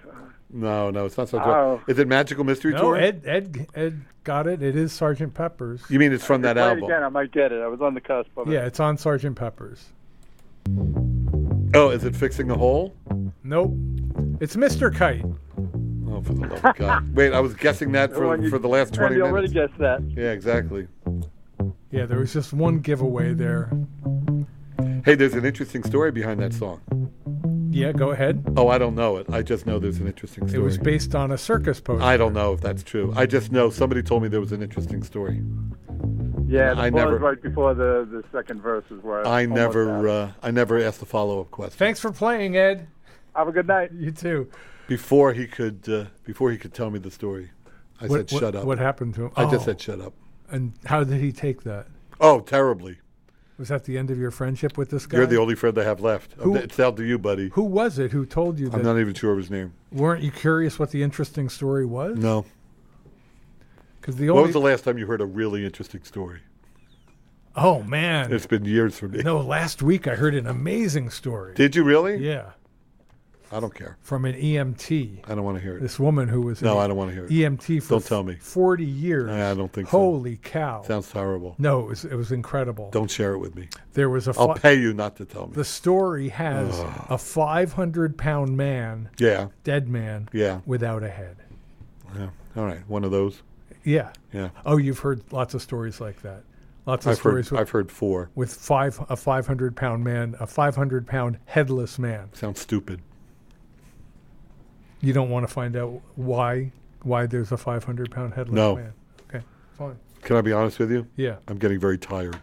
No, it's not Sergeant. Oh. Is it Magical Mystery No, Tour? Ed got it. It is Sgt. Pepper's. You mean it's from that Play it album? again, I might get it. I was on the cusp of it. Yeah, it's on Sgt. Pepper's. Oh, is it Fixing a Hole? Nope. It's Mr. Kite. Oh, for the love of God. Wait, I was guessing that for the last 20 You minutes. already guessed that. Yeah, exactly. Yeah, there was just one giveaway there. Hey, there's an interesting story behind that song. Yeah, go ahead. Oh, I don't know it. I just know there's an interesting It story. was based on a circus poster. I don't know if that's true. I just know somebody told me there was an interesting story. Yeah, the I pause never- right before the second verse is where I almost had. never asked a follow-up question. Thanks for playing, Ed. Have a good night. You too. Before he could tell me the story, I said shut up. What happened to him? I just Oh. said shut up. And how did he take that? Oh, terribly. Was that the end of your friendship with this guy? You're the only friend I have left. Who- It's down to you, buddy. Who was it who told you that? I'm not even sure of his name. Weren't you curious what the interesting story was? No. Because the When only was the last time you heard a really interesting story? oh man, It's been years for me. no. Last week I heard an amazing story. Did you really? Yeah, I don't care. from an EMT. I don't want to hear it. This woman who was No, an I don't want to hear it. EMT for Don't tell me. 40 years. I don't think so. Holy cow! Sounds terrible. No, it was incredible. Don't share it with me. There was a I'll pay you not to tell me. the story has a 500-pound man, Yeah. dead man, Yeah. without a head. Yeah. All right. One of those. Yeah. Yeah. Oh, you've heard lots of stories like that. Lots of stories I've heard 4. with a 500-pound man, a 500-pound headless man. Sounds stupid. You don't want to find out why there's a 500-pound headless No. man. Okay, fine. Can I be honest with you? Yeah. I'm getting very tired.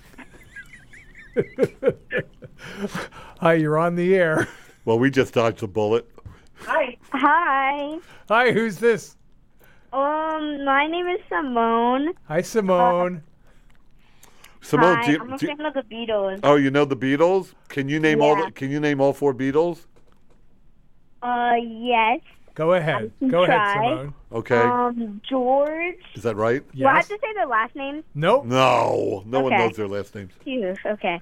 Hi, you're on the air. Well, we just dodged a bullet. Hi. Hi, who's this? My name is Simone. Hi, Simone. Simone, Hi, I'm a fan of the Beatles. oh, you know the Beatles? Can you name Yeah. Can you name all 4 Beatles? Yes. Go ahead. can Go ahead, try. Simone. Okay. George. Is that right? Do I have Yes. to say their last names? Nope. No one Okay. knows their last names. Phew, okay.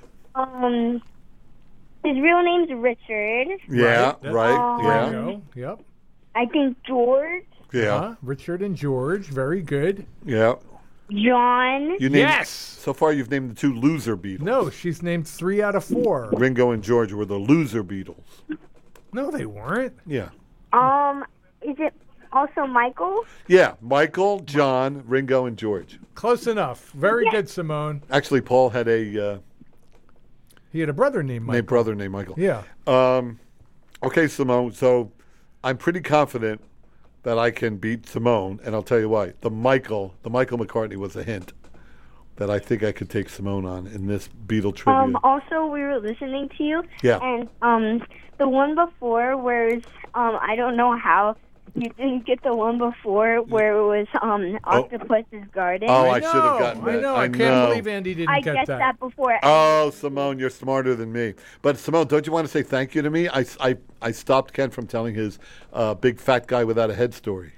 His real name's Richard. Yeah, That- right. There Yeah, you go. Yep. I think George. yeah, Richard and George. Very good. yeah. John. You named, Yes. So far, you've named the 2 loser Beatles. No, she's named 3 out of 4. Ringo and George were the loser Beatles. No, they weren't. Yeah. Is it also Michael? Yeah, Michael, John, Ringo, and George. Close enough. Very good, Simone. Actually, Paul had a He had a brother named Michael. brother named Michael. Yeah. Okay, Simone. So I'm pretty confident that I can beat Simone, and I'll tell you why. The Michael McCartney was a hint that I think I could take Simone on in this Beatle trivia. Also, we were listening to you. Yeah. And the one before where I don't know how you didn't get the one before where it was Octopus's Garden. Oh, I should have gotten that. I know. I can't know. believe Andy didn't I get guessed that. that before. Oh, Simone, you're smarter than me. But Simone, don't you want to say thank you to me? I stopped Ken from telling his big fat guy without a head story.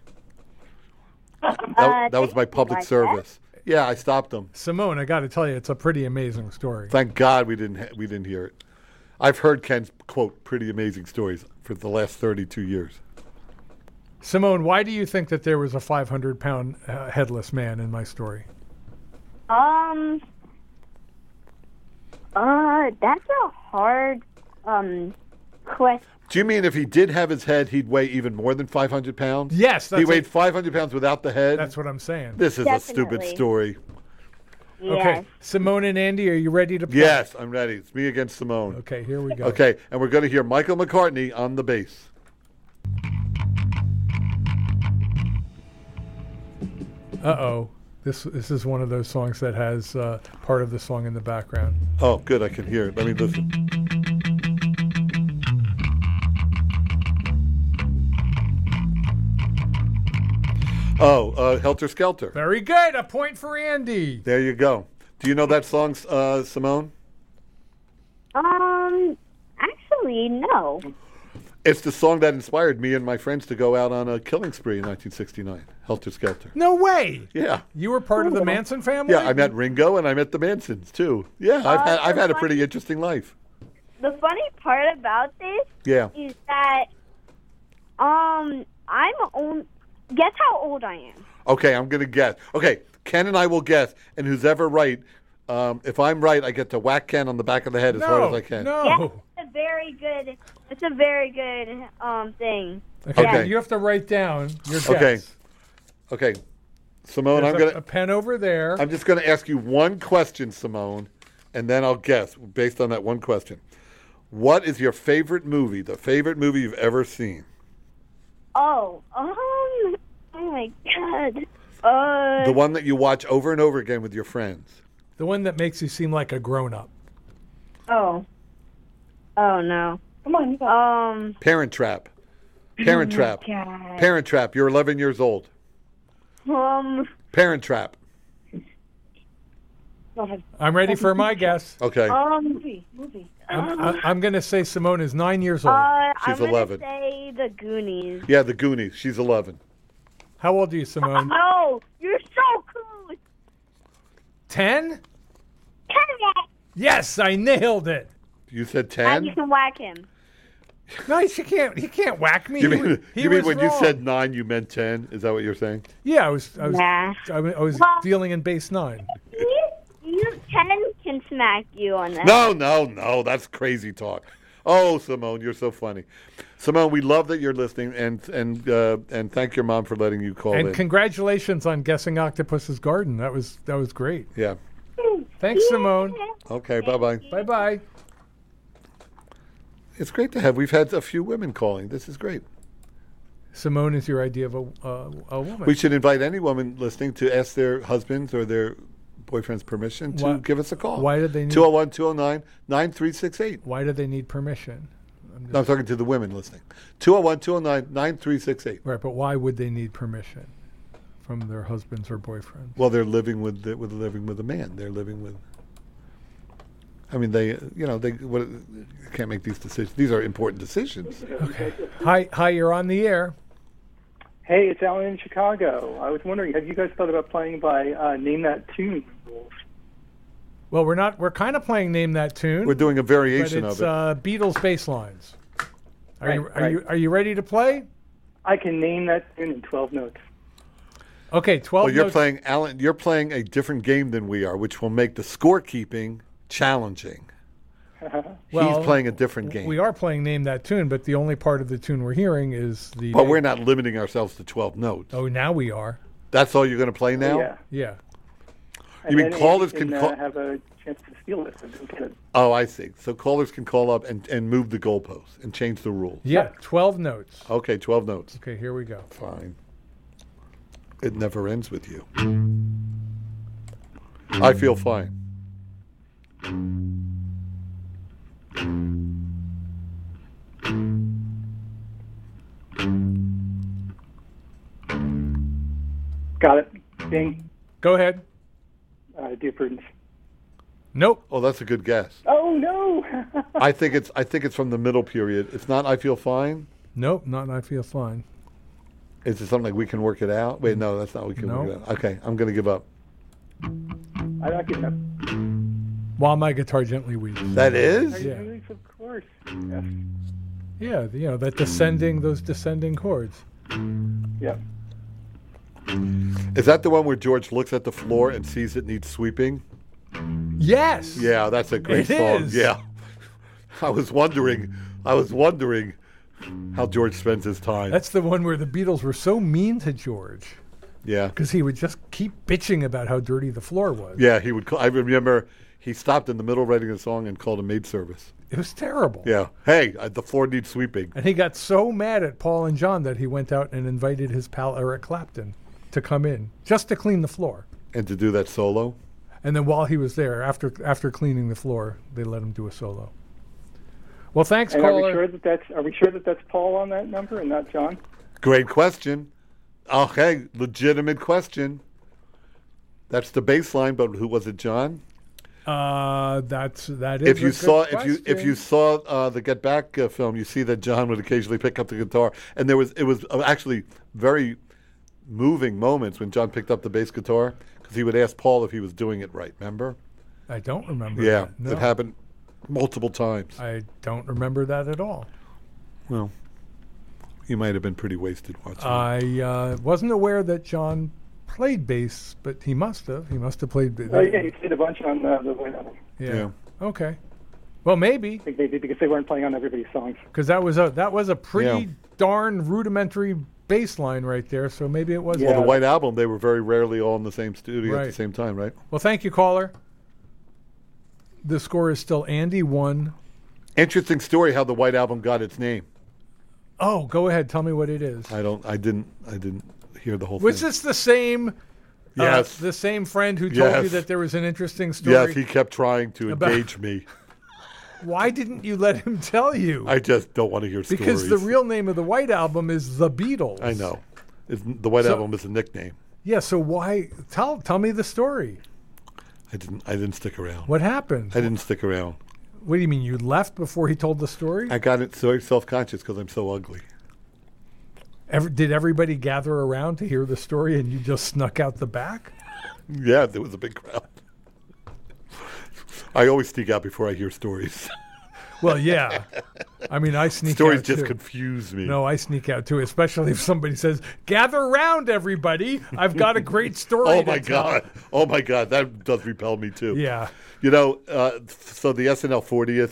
That was my public like service. Yeah, I stopped him. Simone, I got to tell you, it's a pretty amazing story. Thank God we didn't hear it. I've heard Ken's quote pretty amazing stories for the last 32 years. Simone, why do you think that there was a 500-pound headless man in my story? That's a hard question. Do you mean if he did have his head, he'd weigh even more than 500 pounds? Yes, He that's weighed 500 pounds without the head? That's what I'm saying. This is a stupid Definitely. story. Yes. Okay, Simone and Andy, are you ready to play? Yes, I'm ready. It's me against Simone. Okay, here we go. Okay, and we're going to hear Michael McCartney on the bass. Uh-oh. This is one of those songs that has part of the song in the background. Oh, good, I can hear it. Let me listen. Oh, Helter Skelter. Very good. A point for Andy. There you go. Do you know that song, Simone? Actually, no. It's the song that inspired me and my friends to go out on a killing spree in 1969. Helter Skelter. No way. Yeah. You were part of the Manson family? Yeah, I met Ringo and I met the Mansons too. Yeah, I've had a pretty interesting life. The funny part about this Yeah. is that Guess how old I am. Okay, I'm going to guess. Okay, Ken and I will guess, and who's ever right, if I'm right, I get to whack Ken on the back of the head as hard as I can. No. Yes, it's a very good. It's a very good thing. Okay. You have to write down your guess. Okay. Okay. Simone, There's a pen over there. I'm just going to ask you one question, Simone, and then I'll guess based on that one question. What is your favorite movie, the favorite movie you've ever seen? Oh my God. The one that you watch over and over again with your friends. The one that makes you seem like a grown-up. Oh no. Come on. Parent Trap. Parent Trap. God. Parent Trap. You're 11 years old. Parent Trap. I'm ready for my guess. Okay. Movie. I'm going to say Simone is 9 years old. She's I'm 11. gonna say The Goonies. Yeah, The Goonies. She's 11. How old are you, Simone? Oh, you're so cool. 10? Yes, I nailed it. You said And 10? you can whack him. No, he can't whack me. You mean, He you mean was when you wrong. said 9, you meant 10? Is that what you're saying? Yeah, I was Nah. I was Well- dealing in base 9. You 10 can smack you on that. No. That's crazy talk. Oh, Simone, you're so funny. Simone, we love that you're listening, and thank your mom for letting you call And in. congratulations on guessing Octopus's Garden. That was great. Yeah. Thanks, Simone. Okay, bye-bye. Bye-bye. It's great to have. We've had a few women calling. This is great. Simone is your idea of a woman. We should invite any woman listening to ask their husbands or their boyfriend's permission to Why- give us a call. why did they need- 201-209-9368. Why do they need permission? No, I'm talking to the women listening. 201-209-9368. Right, but why would they need permission from their husbands or boyfriends? Well, they're living with a man. They're living with. I mean, they can't make these decisions. These are important decisions. Okay. Hi, you're on the air. Hey, it's Alan in Chicago. I was wondering, have you guys thought about playing by Name That Tune rules? Well, we're kind of playing Name That Tune. We're doing a variation but it's, of it. Beatles bass lines. Right. Are you ready to play? I can name that tune in 12 notes. Okay, 12 Well, you're notes. playing, Alan. You're playing a different game than we are, which will make the scorekeeping challenging. Well, He's playing a different game. We are playing Name That Tune, but the only part of the tune we're hearing is the. But we're not limiting ourselves to 12 notes. Oh, now we are. That's all you're going to play now? Yeah. Yeah. And You mean then callers Andy can call- have a chance to steal it. and get it. Oh, I see. So callers can call up and move the goalposts and change the rules. Yeah, 12 notes. Okay, 12 notes. Okay, here we go. Fine. It never ends with you. I feel fine. Got it. Ding. Go ahead. Dear Prudence. Nope. Oh, that's a good guess. Oh, no. I think it's from the middle period. It's not I feel fine. Nope, not I Feel Fine. Is it something like we can work it out? Wait, no, that's not we can work it out. Okay, I'm going to give up. I don't get that. While My Guitar Gently Weeps. That is? Yeah. Of course. Yes. Yeah, those descending chords. Yeah. Is that the one where George looks at the floor and sees it needs sweeping? Yes. Yeah, that's a great It song. is. Yeah. I was wondering how George spends his time. That's the one where the Beatles were so mean to George Yeah. because he would just keep bitching about how dirty the floor was. Yeah, he would call, I remember he stopped in the middle of writing a song and called a maid service. It was terrible. Yeah. Hey, the floor needs sweeping. And he got so mad at Paul and John that he went out and invited his pal Eric Clapton to come in just to clean the floor. And to do that solo? And then while he was there, after cleaning the floor, they let him do a solo. Well, thanks, And caller. are we sure that that's Paul on that number and not John? Great question. Okay, legitimate question. That's the baseline, but who was it, John? That is. If you a saw good if you saw the Get Back film, you see that John would occasionally pick up the guitar, and it was actually very moving moments when John picked up the bass guitar because he would ask Paul if he was doing it right. Remember? I don't remember. Yeah, that. No. it happened multiple times. I don't remember that at all. Well, You might have been pretty wasted watching. I wasn't aware that John played bass, but he must have. He must have played bass. Oh, yeah, he played a bunch on the White Album. Yeah. Okay. Well, maybe. I think maybe because they weren't playing on everybody's songs. Because that was a pretty darn rudimentary bass line right there. So maybe it was. Well, the White Album, they were very rarely all in the same studio at Right. the same time, right? Well, thank you, caller. The score is still Andy 1. Interesting story how the White Album got its name. Oh, go ahead. Tell me what it is. I didn't hear the whole Was thing. this the same? Yes. The same friend who told you Yes. that there was an interesting story. Yes, he kept trying to about- engage me. Why didn't you let him tell you? I just don't want to hear Because stories. the real name of the White Album is The Beatles. I know. The White Album is a nickname. Yeah. So why? Tell me the story. I didn't stick around. What happened? I didn't stick around. What do you mean? You left before he told the story? I got it so self-conscious because I'm so ugly. Did everybody gather around to hear the story and you just snuck out the back? Yeah, there was a big crowd. I always sneak out before I hear stories. Well, yeah. I mean, I sneak Stories out just too. confuse me. No, I sneak out too, especially if somebody says, "Gather around, everybody! I've got a great story." Oh to my tell." god! Oh my god! That does repel me too. Yeah. You know, so the SNL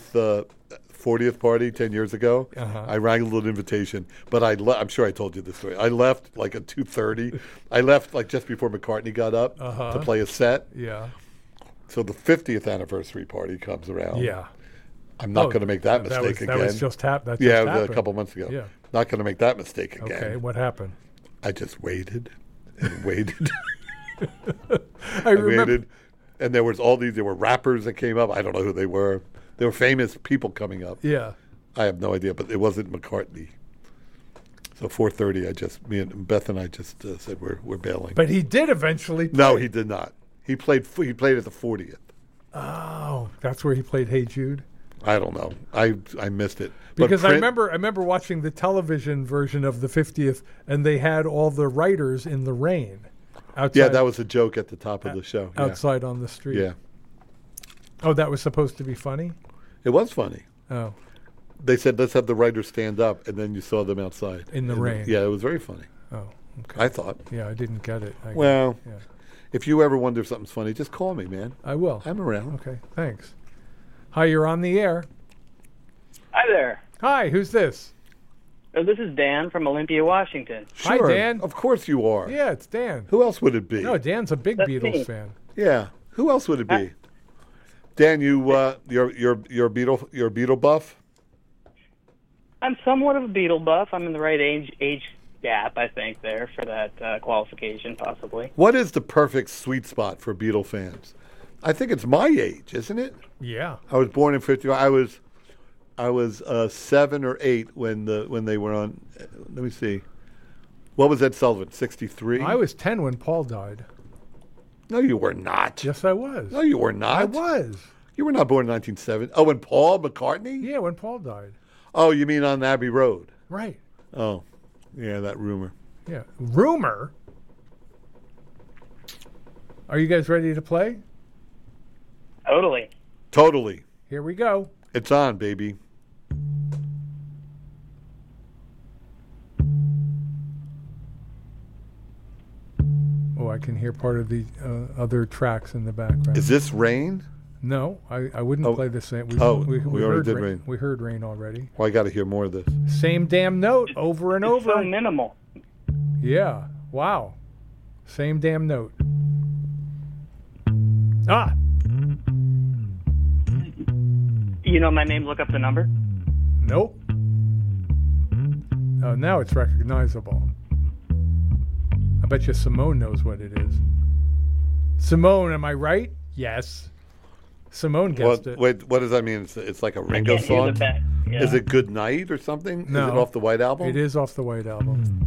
40th party 10 years ago, I wrangled an invitation, but I'm sure I told you this story. I left like at 2:30. I left like just before McCartney got up to play a set. Yeah. So the 50th anniversary party comes around. Yeah. I'm not going to make that mistake again. That was just happened. Yeah, it was a couple months ago. Yeah. Not going to make that mistake again. Okay, what happened? I just waited and waited. I remember. waited. And there were rappers that came up. I don't know who they were. There were famous people coming up. Yeah. I have no idea, but it wasn't McCartney. So 4:30, me and Beth and I just said we're bailing. But he did eventually play. No, he did not. He played at the 40th. Oh, that's where he played "Hey Jude." I don't know. I missed it. But Because I remember watching the television version of the 50th, and they had all the writers in the rain. Outside, Yeah, that was a joke at the top of the show. Yeah. outside on the street. Yeah. Oh, that was supposed to be funny? It was funny. Oh. They said, let's have the writers stand up, and then you saw them outside. In the rain. Yeah, it was very funny. Oh, okay. I thought. Yeah, I didn't get it. Well, yeah. if you ever wonder if something's funny, just call me, man. I will. I'm around. Okay, thanks. Hi, you're on the air. Hi there. Hi, who's this? This is Dan from Olympia, Washington. Hi, Sure, Dan. Of course you are. Yeah, it's Dan. Who else would it be? No, Dan's a big That's Beatles me. fan. Yeah. Who else would it be? Dan, you're a Beatle buff? I'm somewhat of a Beatle buff. I'm in the right age gap, I think, there for that qualification, possibly. What is the perfect sweet spot for Beatle fans? I think it's my age, isn't it? Yeah. I was born in 50. I was 7 or 8 when they were on. Let me see. What was Ed Sullivan? 63. I was 10 when Paul died. No, you were not. Yes, I was. No, you were not. I was. You were not born in 1970. Oh, when Paul McCartney? Yeah, when Paul died. Oh, you mean on Abbey Road? Right. Oh, yeah, that rumor. Yeah. Rumor? Are you guys ready to play? Totally. Totally. Here we go. It's on, baby. Oh, I can hear part of the other tracks in the background. Is this Rain? No, I wouldn't play the same. We already heard did Rain. We heard Rain already. Well, I got to hear more of this. Same damn note over and over. So minimal. Yeah. Wow. Same damn note. Ah. You know my name, look up the number? Nope. Oh, now it's recognizable. I bet you Simone knows what it is. Simone, am I right? Yes. Simone guessed it. Wait, what does that mean? It's like a Ringo can't hear song? the back. Yeah. Is it Good Night or something? No. Is it off the White Album? It is off the White Album.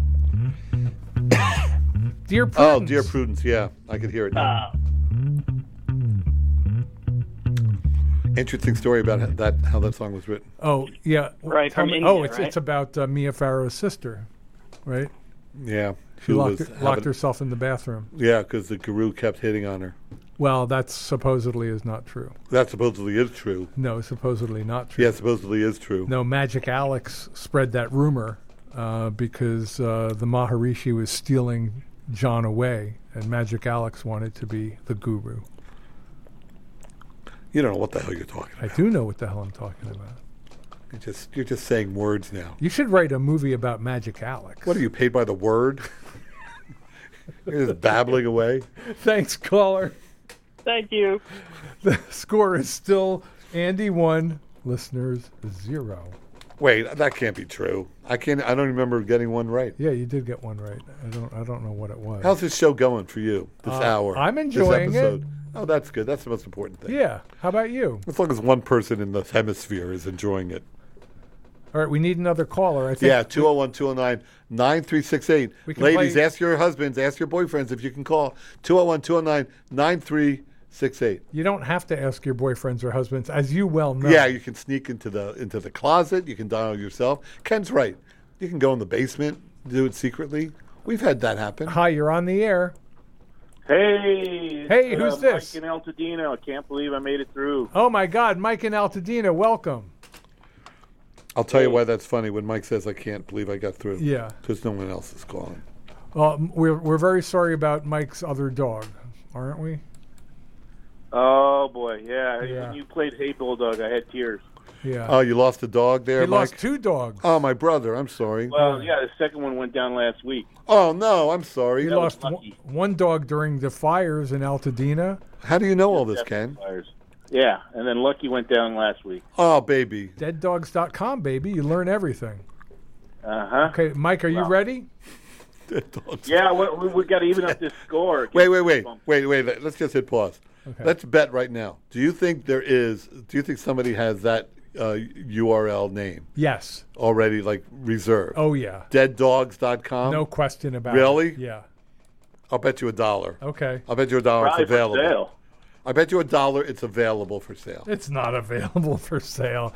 Dear Prudence. Oh, Dear Prudence, yeah. I could hear it now. Interesting story about how that song was written. Oh, yeah. Right, Tell from me- India, oh, it's right? it's about Mia Farrow's sister, right? Yeah. She who locked, was locked having- herself in the bathroom. Yeah, because the guru kept hitting on her. Well, that supposedly is not true. That supposedly is true. No, supposedly not true. Yeah, supposedly is true. No, Magic Alex spread that rumor because the Maharishi was stealing John away, and Magic Alex wanted to be the guru. You don't know what the hell you're talking about. I do know what the hell I'm talking about. You're just saying words now. You should write a movie about Magic Alex. What are you, paid by the word? You're just babbling away. Thanks, caller. Thank you. The score is still Andy 1, listeners 0. Wait, that can't be true. I don't remember getting one right. Yeah, you did get one right. I don't know what it was. How's this show going for you this hour? I'm enjoying this episode? it. Oh, that's good. That's the most important thing. Yeah. How about you? As long as one person in the hemisphere is enjoying it. All right, we need another caller. I think. Yeah, 201-209-9368. Ladies, ask your husbands, ask your boyfriends if you can call 201-209-9368. You don't have to ask your boyfriends or husbands, as you well know. Yeah, you can sneak into the closet. You can dial yourself. Ken's right. You can go in the basement, do it secretly. We've had that happen. Hi, you're on the air. Hey. Hey, who's this? Mike in Altadena. I can't believe I made it through. Oh, my God. Mike in Altadena, welcome. I'll tell you why that's funny when Mike says, I can't believe I got through. Yeah. Because no one else is calling. We're very sorry about Mike's other dog, aren't we? Oh, boy. Yeah. When you played Hey Bulldog, I had tears. Yeah. Oh, you lost a dog there, He Mike? lost 2 dogs. Oh, my brother. I'm sorry. Well, yeah, the second one went down last week. Oh, no. I'm sorry. He lost one dog during the fires in Altadena. How do you know all this, Ken? Yeah, and then Lucky went down last week. Oh, baby. Deaddogs.com, baby. You learn everything. Uh-huh. Okay, Mike, are you ready? Yeah, we got to even up this score. Wait. Let's just hit pause. Okay. Let's bet right now. Do you think somebody has that URL name? Yes. Already, like, reserved? Oh, yeah. Deaddogs.com? No question about it. Really? Yeah. I'll bet you $1. Okay. I'll bet you $1 Probably it's available. for sale. I bet you $1 it's available for sale. It's not available for sale.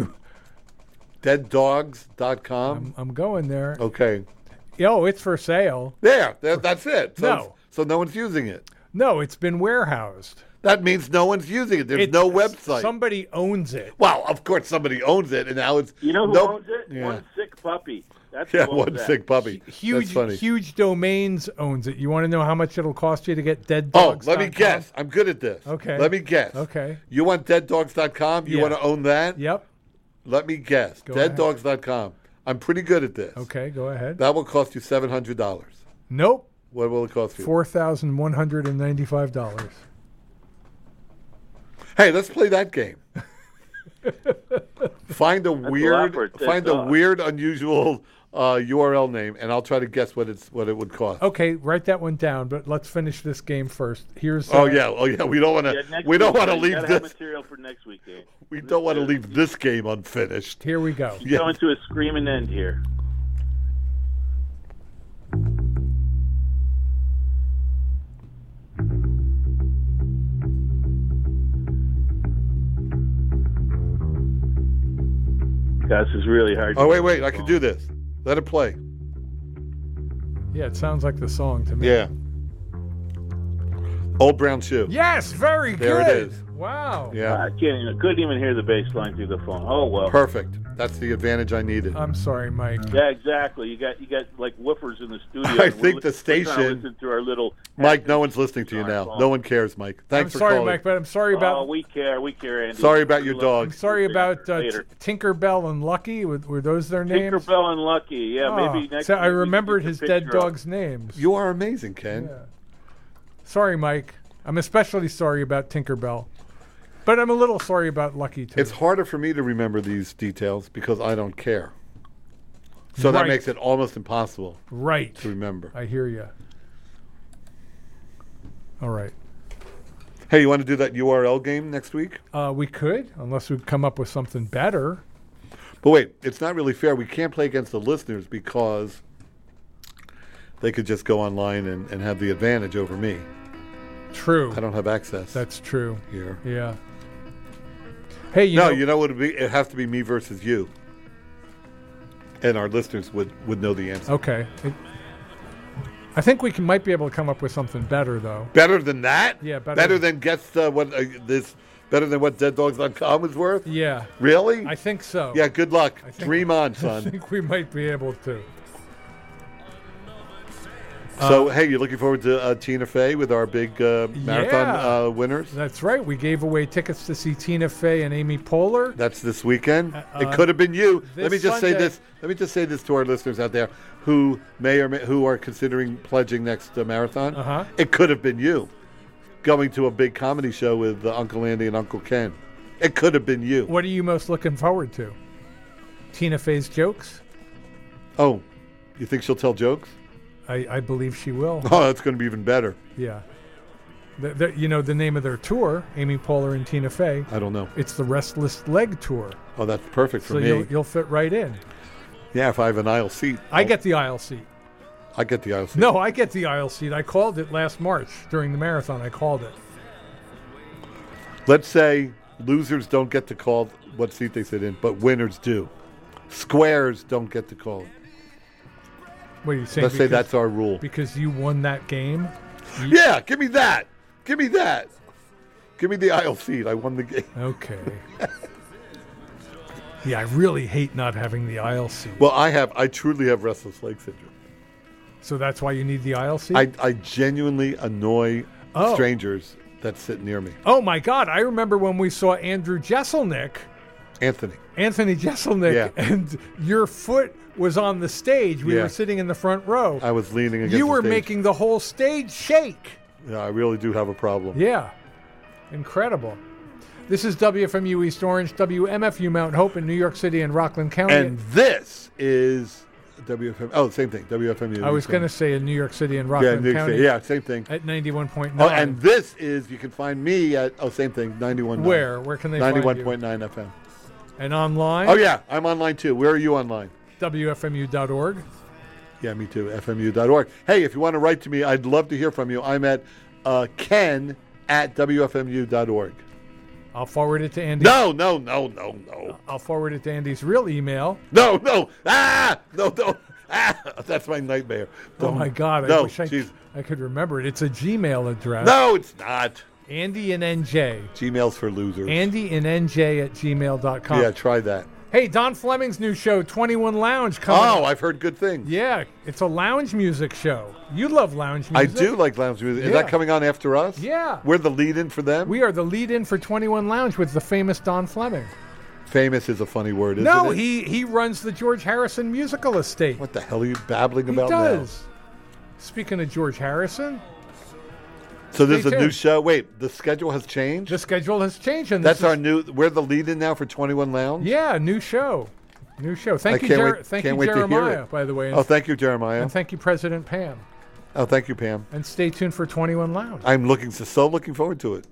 Deaddogs.com? I'm going there. Okay. Yo, it's for sale. There, that's it. No. So no one's using it. No, it's been warehoused. That means no one's using it. There's no website. Somebody owns it. Well, of course somebody owns it, and now it's... You know who owns it? Yeah. One Sick Puppy. That's Yeah, who owns One that. Sick Puppy. That's funny. Huge Domains owns it. You want to know how much it'll cost you to get Deaddogs.com? Oh, let me guess. I'm good at this. Okay. Let me guess. Okay. You want deaddogs.com? You Yeah. want to own that? Yep. Let me guess. Go ahead. Deaddogs.com. I'm pretty good at this. Okay, go ahead. That will cost you $700. Nope. What will it cost you? $4,195. Hey, let's play that game. Find a lot weird, for a dead find a dog. weird, unusual URL name, and I'll try to guess what it would cost. Okay, write that one down, but let's finish this game first. Here's Oh yeah. We don't want to. Next We don't week, want to you leave gotta have this. material for next week, Dave. We don't want to leave this game unfinished. Here we go. Yeah. Going to a screaming end here. This is really hard. Oh wait! I can do this. Let it play. Yeah, it sounds like the song to me. Yeah. Old Brown Shoe. Yes, very There good. it is. Wow. Yeah. Couldn't even hear the bass line through the phone. Oh well. Perfect. That's the advantage I needed. I'm sorry, Mike. Yeah, exactly. You got like woofers in the studio. I and think we're the we're trying to station- listen to our little. Mike, no one's listening to you now. No one cares, Mike. Thanks I'm for sorry, calling. Mike, but I'm sorry about. Oh, we care, Andy. Sorry about your I'm dog. sorry about Later. Tinkerbell and Lucky. Were those their names? Tinkerbell and Lucky. Yeah, Oh, maybe next. so I week we remembered can his get the dead picture up. dogs' names. You are amazing, Ken. Yeah. Sorry, Mike. I'm especially sorry about Tinkerbell, but I'm a little sorry about Lucky too. It's harder for me to remember these details because I don't care. So that Right. makes it almost impossible Right. to remember. I hear you. All right. Hey, you want to do that URL game next week? We could, unless we come up with something better. But wait, it's not really fair. We can't play against the listeners because they could just go online and have the advantage over me. True. I don't have access. That's true. Here. Yeah. Hey, you know what it would be? It has to be me versus you. And our listeners would know the answer. Okay. I think we might be able to come up with something better, though. Better than that? Yeah, better. Better than guess what this Better than what DeadDogs.com was worth? Yeah. Really? I think so. Yeah, good luck. I think- Dream on, I son. think we might be able to. So, hey, you're looking forward to Tina Fey with our big marathon winners? That's right. We gave away tickets to see Tina Fey and Amy Poehler. That's this weekend. It could have been you. this Let me just say Sunday- this. Let me just say this to our listeners out there who who are considering pledging next marathon. Uh-huh. It could have been you going to a big comedy show with Uncle Andy and Uncle Ken. It could have been you. What are you most looking forward to? Tina Fey's jokes? Oh, you think she'll tell jokes? I believe she will. Oh, that's going to be even better. Yeah. You know the name of their tour, Amy Poehler and Tina Fey. I don't know. It's the Restless Leg Tour. Oh, that's perfect for so me. You'll fit right in. Yeah, if I have an aisle seat. I get the aisle seat. I get the aisle seat. No, I get the aisle seat. I called it last March during the marathon. I called it. Let's say losers don't get to call what seat they sit in, but winners do. Squares don't get to call it. What are you saying? Let's say that's our rule. Because you won that game? Yeah, give me that. Give me that. Give me the aisle seat. I won the game. Okay. Yeah, I really hate not having the aisle seat. Well, I truly have restless leg syndrome. So that's why you need the aisle seat? I genuinely annoy strangers that sit near me. Oh, my God. I remember when we saw Andrew Jeselnik. Anthony Jeselnik. Yeah. And your foot was on the stage. We Yeah. were sitting in the front row. I was leaning against You the were stage. making the whole stage shake. Yeah, I really do have a problem. Yeah. Incredible. This is WFMU East Orange, WMFU Mount Hope in New York City and Rockland County. And this is WFM. Oh, same thing. WFMU. I was going to say in New York City and Rockland New York County. City. Yeah, same thing. At 91.9. Oh, and this is, you can find me at, same thing, 91.9. Where? Where can they find you? 91.9 FM. And online? Oh, yeah, I'm online too. Where are you online? WFMU.org. Yeah, me too, FMU.org. Hey, if you want to write to me, I'd love to hear from you. I'm at Ken at WFMU.org. I'll forward it to Andy. No. I'll forward it to Andy's real email. No. No. That's my nightmare. Oh, my God. I wish I could remember it. It's a Gmail address. No, it's not. Andy and NJ. Gmail's for losers. Andy and NJ at gmail.com. Yeah, try that. Hey, Don Fleming's new show, 21 Lounge, coming Oh, up. I've heard good things. Yeah, it's a lounge music show. You love lounge I music. do like lounge music. Is Yeah. that coming on after us? Yeah. We're the lead-in for them? We are the lead-in for 21 Lounge with the famous Don Fleming. Famous is a funny word, isn't No, it? he runs the George Harrison musical estate. What the hell are you babbling He about does. Speaking of George Harrison, now? So there's Stay a new tuned. show. Wait, the schedule has changed? the schedule has changed. And That's this our is, new... We're the lead-in now for 21 Lounge? Yeah, new show. New show. Thank I you, can't wait- thank can't you wait to hear Jeremiah, it. by the way. Oh, thank you, Jeremiah. And thank you, President Pam. Oh, thank you, Pam. And stay tuned for 21 Lounge. I'm so looking forward to it.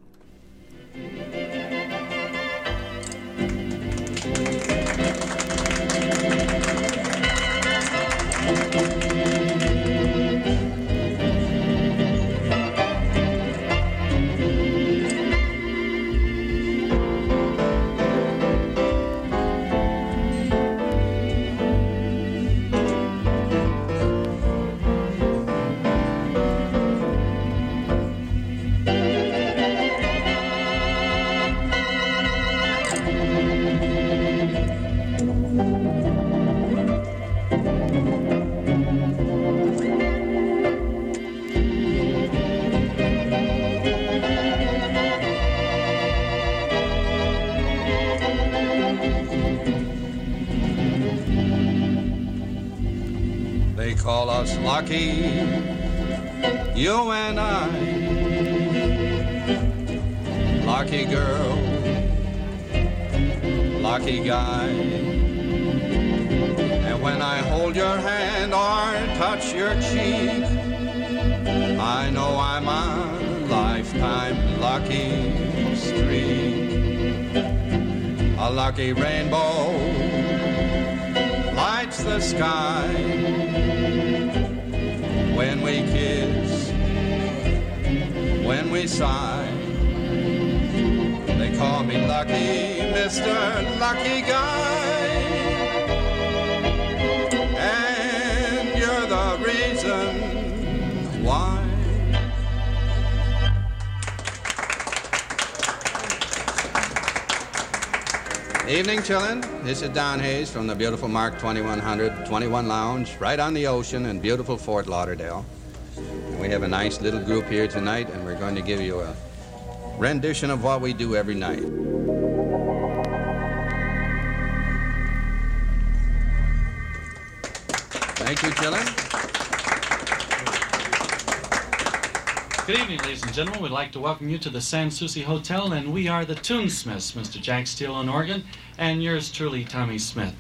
They call us lucky, you and I. Lucky girl, lucky guy. And when I hold your hand or touch your cheek, I know I'm a lifetime lucky streak. A lucky rainbow lights the sky when we kiss, when we sigh. They call me lucky, Mr. Lucky Guy. And you're the reason why. Evening, chillin'. This is Don Hayes from the beautiful Mark 2100 21 Lounge, right on the ocean in beautiful Fort Lauderdale. And we have a nice little group here tonight, and we're going to give you a rendition of what we do every night. Thank you, chillin'. Good evening, ladies and gentlemen. We'd like to welcome you to the Sans Souci Hotel, and we are the Toonsmiths, Mr. Jack Steele on organ, and yours truly, Tommy Smith.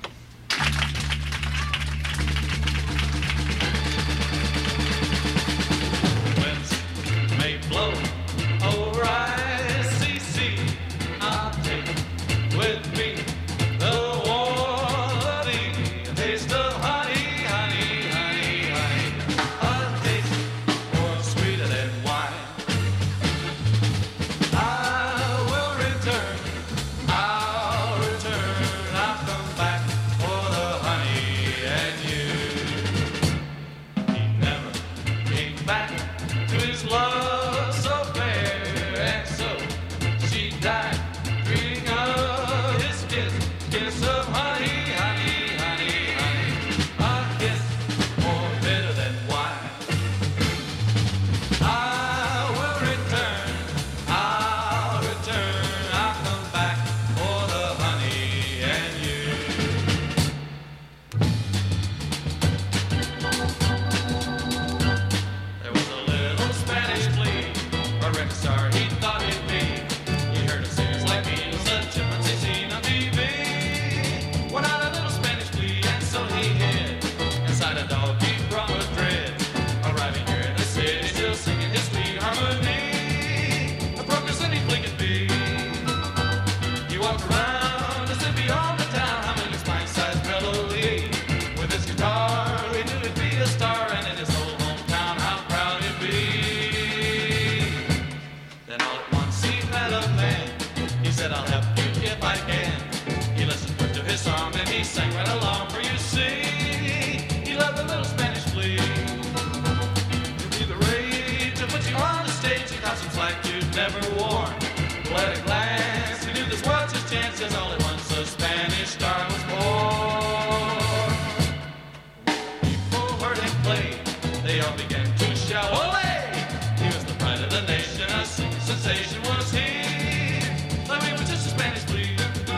Winds may blow over ICC. I'll take with me the warm taste of honey, honey, honey, honey. A taste more sweeter than wine. I'll return, I'll come back for the honey and you. He never came back to his love so fair, and so she died dreaming of his kiss of honey, honey, honey, honey. A kiss more bitter than wine. I will return, I'll come back for the honey and you. There was a little Spanish flea, a rock star he thought he'd be. He heard of singers like me, and such a much he seen on TV. Went out a little Spanish flea, and so he hid inside a dog he brought with dread. Arriving here in the city, still singing his sweet harmony. A broken city flea could be. He walked around as if beyond the town, humming his fine-sized melody. With his guitar, he knew he'd be a star, and in his old hometown, how proud he'd be. Then all at once he met a man. He said, I'll help you if I can. He listened to his song, and he sang right along, for you see, he loved the little Spanish flea. It'll be the rage to put you on the stage. He caught some slack you'd never worn. But at a glance, he knew this was his chance, as all at once a Spanish star was born. People heard him play, they all began to shout, "Olé!" He was the pride of the nation, a sensation was he. Like we were just a Spanish flea.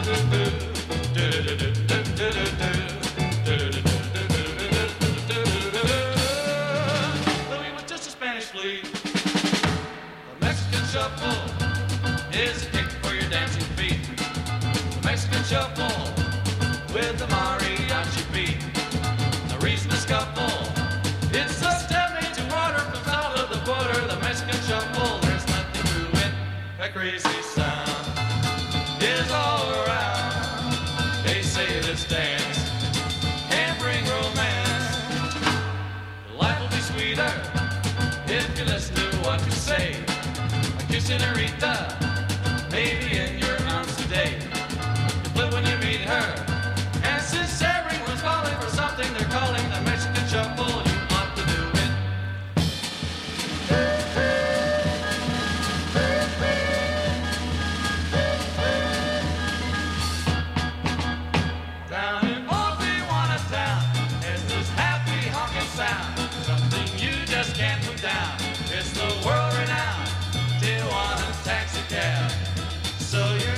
Like we were just a Spanish flea. The Mexican shuffle is a kick for your dancing feet. The Mexican shuffle with the mariachi beat. No reason to scuffle. It's a step into water from south of the border. The Mexican shuffle, there's nothing to it. That crazy sound is all around. They say this dance can bring romance. Life will be sweeter if you listen to what you say. A kiss, senorita, maybe in your arms today. You flip when you meet her, and since everyone's calling for something, they're calling the Mexican shuffle. You ought to do it. Down in old Tijuana town, there's this happy honking sound, something you just can't put down. It's the world renowned Tijuana taxi cab. So you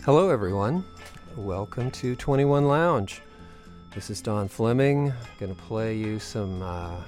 Hello, everyone. Welcome to 21 Lounge. This is Don Fleming. Going to play you some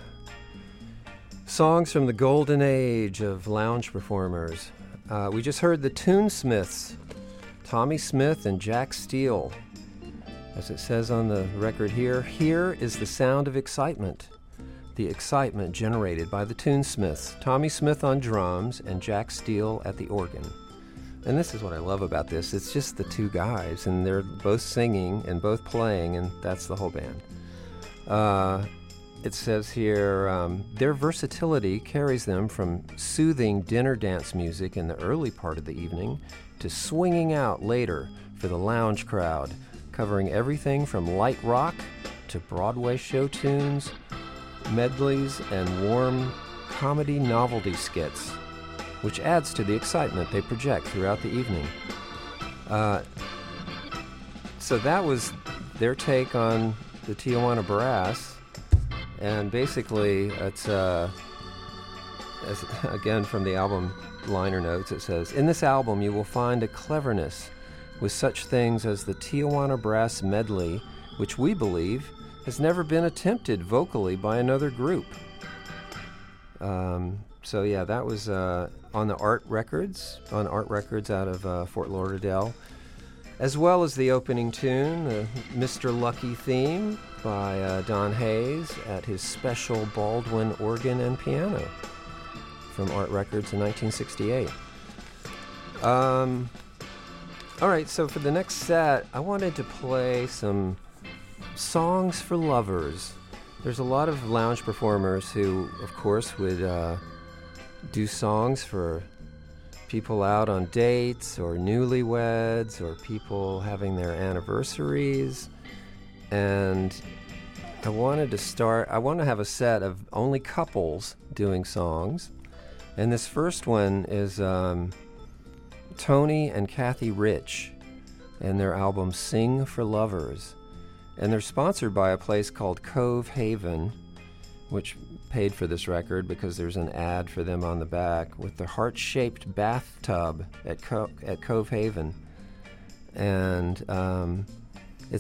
songs from the golden age of lounge performers. We just heard the Toonsmiths, Tommy Smith and Jack Steele. As it says on the record here, here is the sound of excitement. The excitement generated by the Toonsmiths, Tommy Smith on drums and Jack Steele at the organ. And this is what I love about this. It's just the two guys, and they're both singing and both playing, and that's the whole band. It says here, their versatility carries them from soothing dinner dance music in the early part of the evening to swinging out later for the lounge crowd, covering everything from light rock to Broadway show tunes, medleys, and warm comedy novelty skits, which adds to the excitement they project throughout the evening. So that was their take on the Tijuana Brass, and basically it's, again from the album liner notes, it says, in this album you will find a cleverness with such things as the Tijuana Brass medley, which we believe has never been attempted vocally by another group. So yeah, that was on the Art Records out of Fort Lauderdale, as well as the opening tune, the Mr. Lucky theme by Don Hayes at his special Baldwin organ and piano from Art Records in 1968. All right, so for the next set, I wanted to play some songs for lovers. There's a lot of lounge performers who, of course, would do songs for people out on dates or newlyweds or people having their anniversaries. And I want to have a set of only couples doing songs. And this first one is Tony and Kathy Rich and their album Sing for Lovers. And they're sponsored by a place called Cove Haven, which paid for this record because there's an ad for them on the back with the heart-shaped bathtub at Cove Haven. And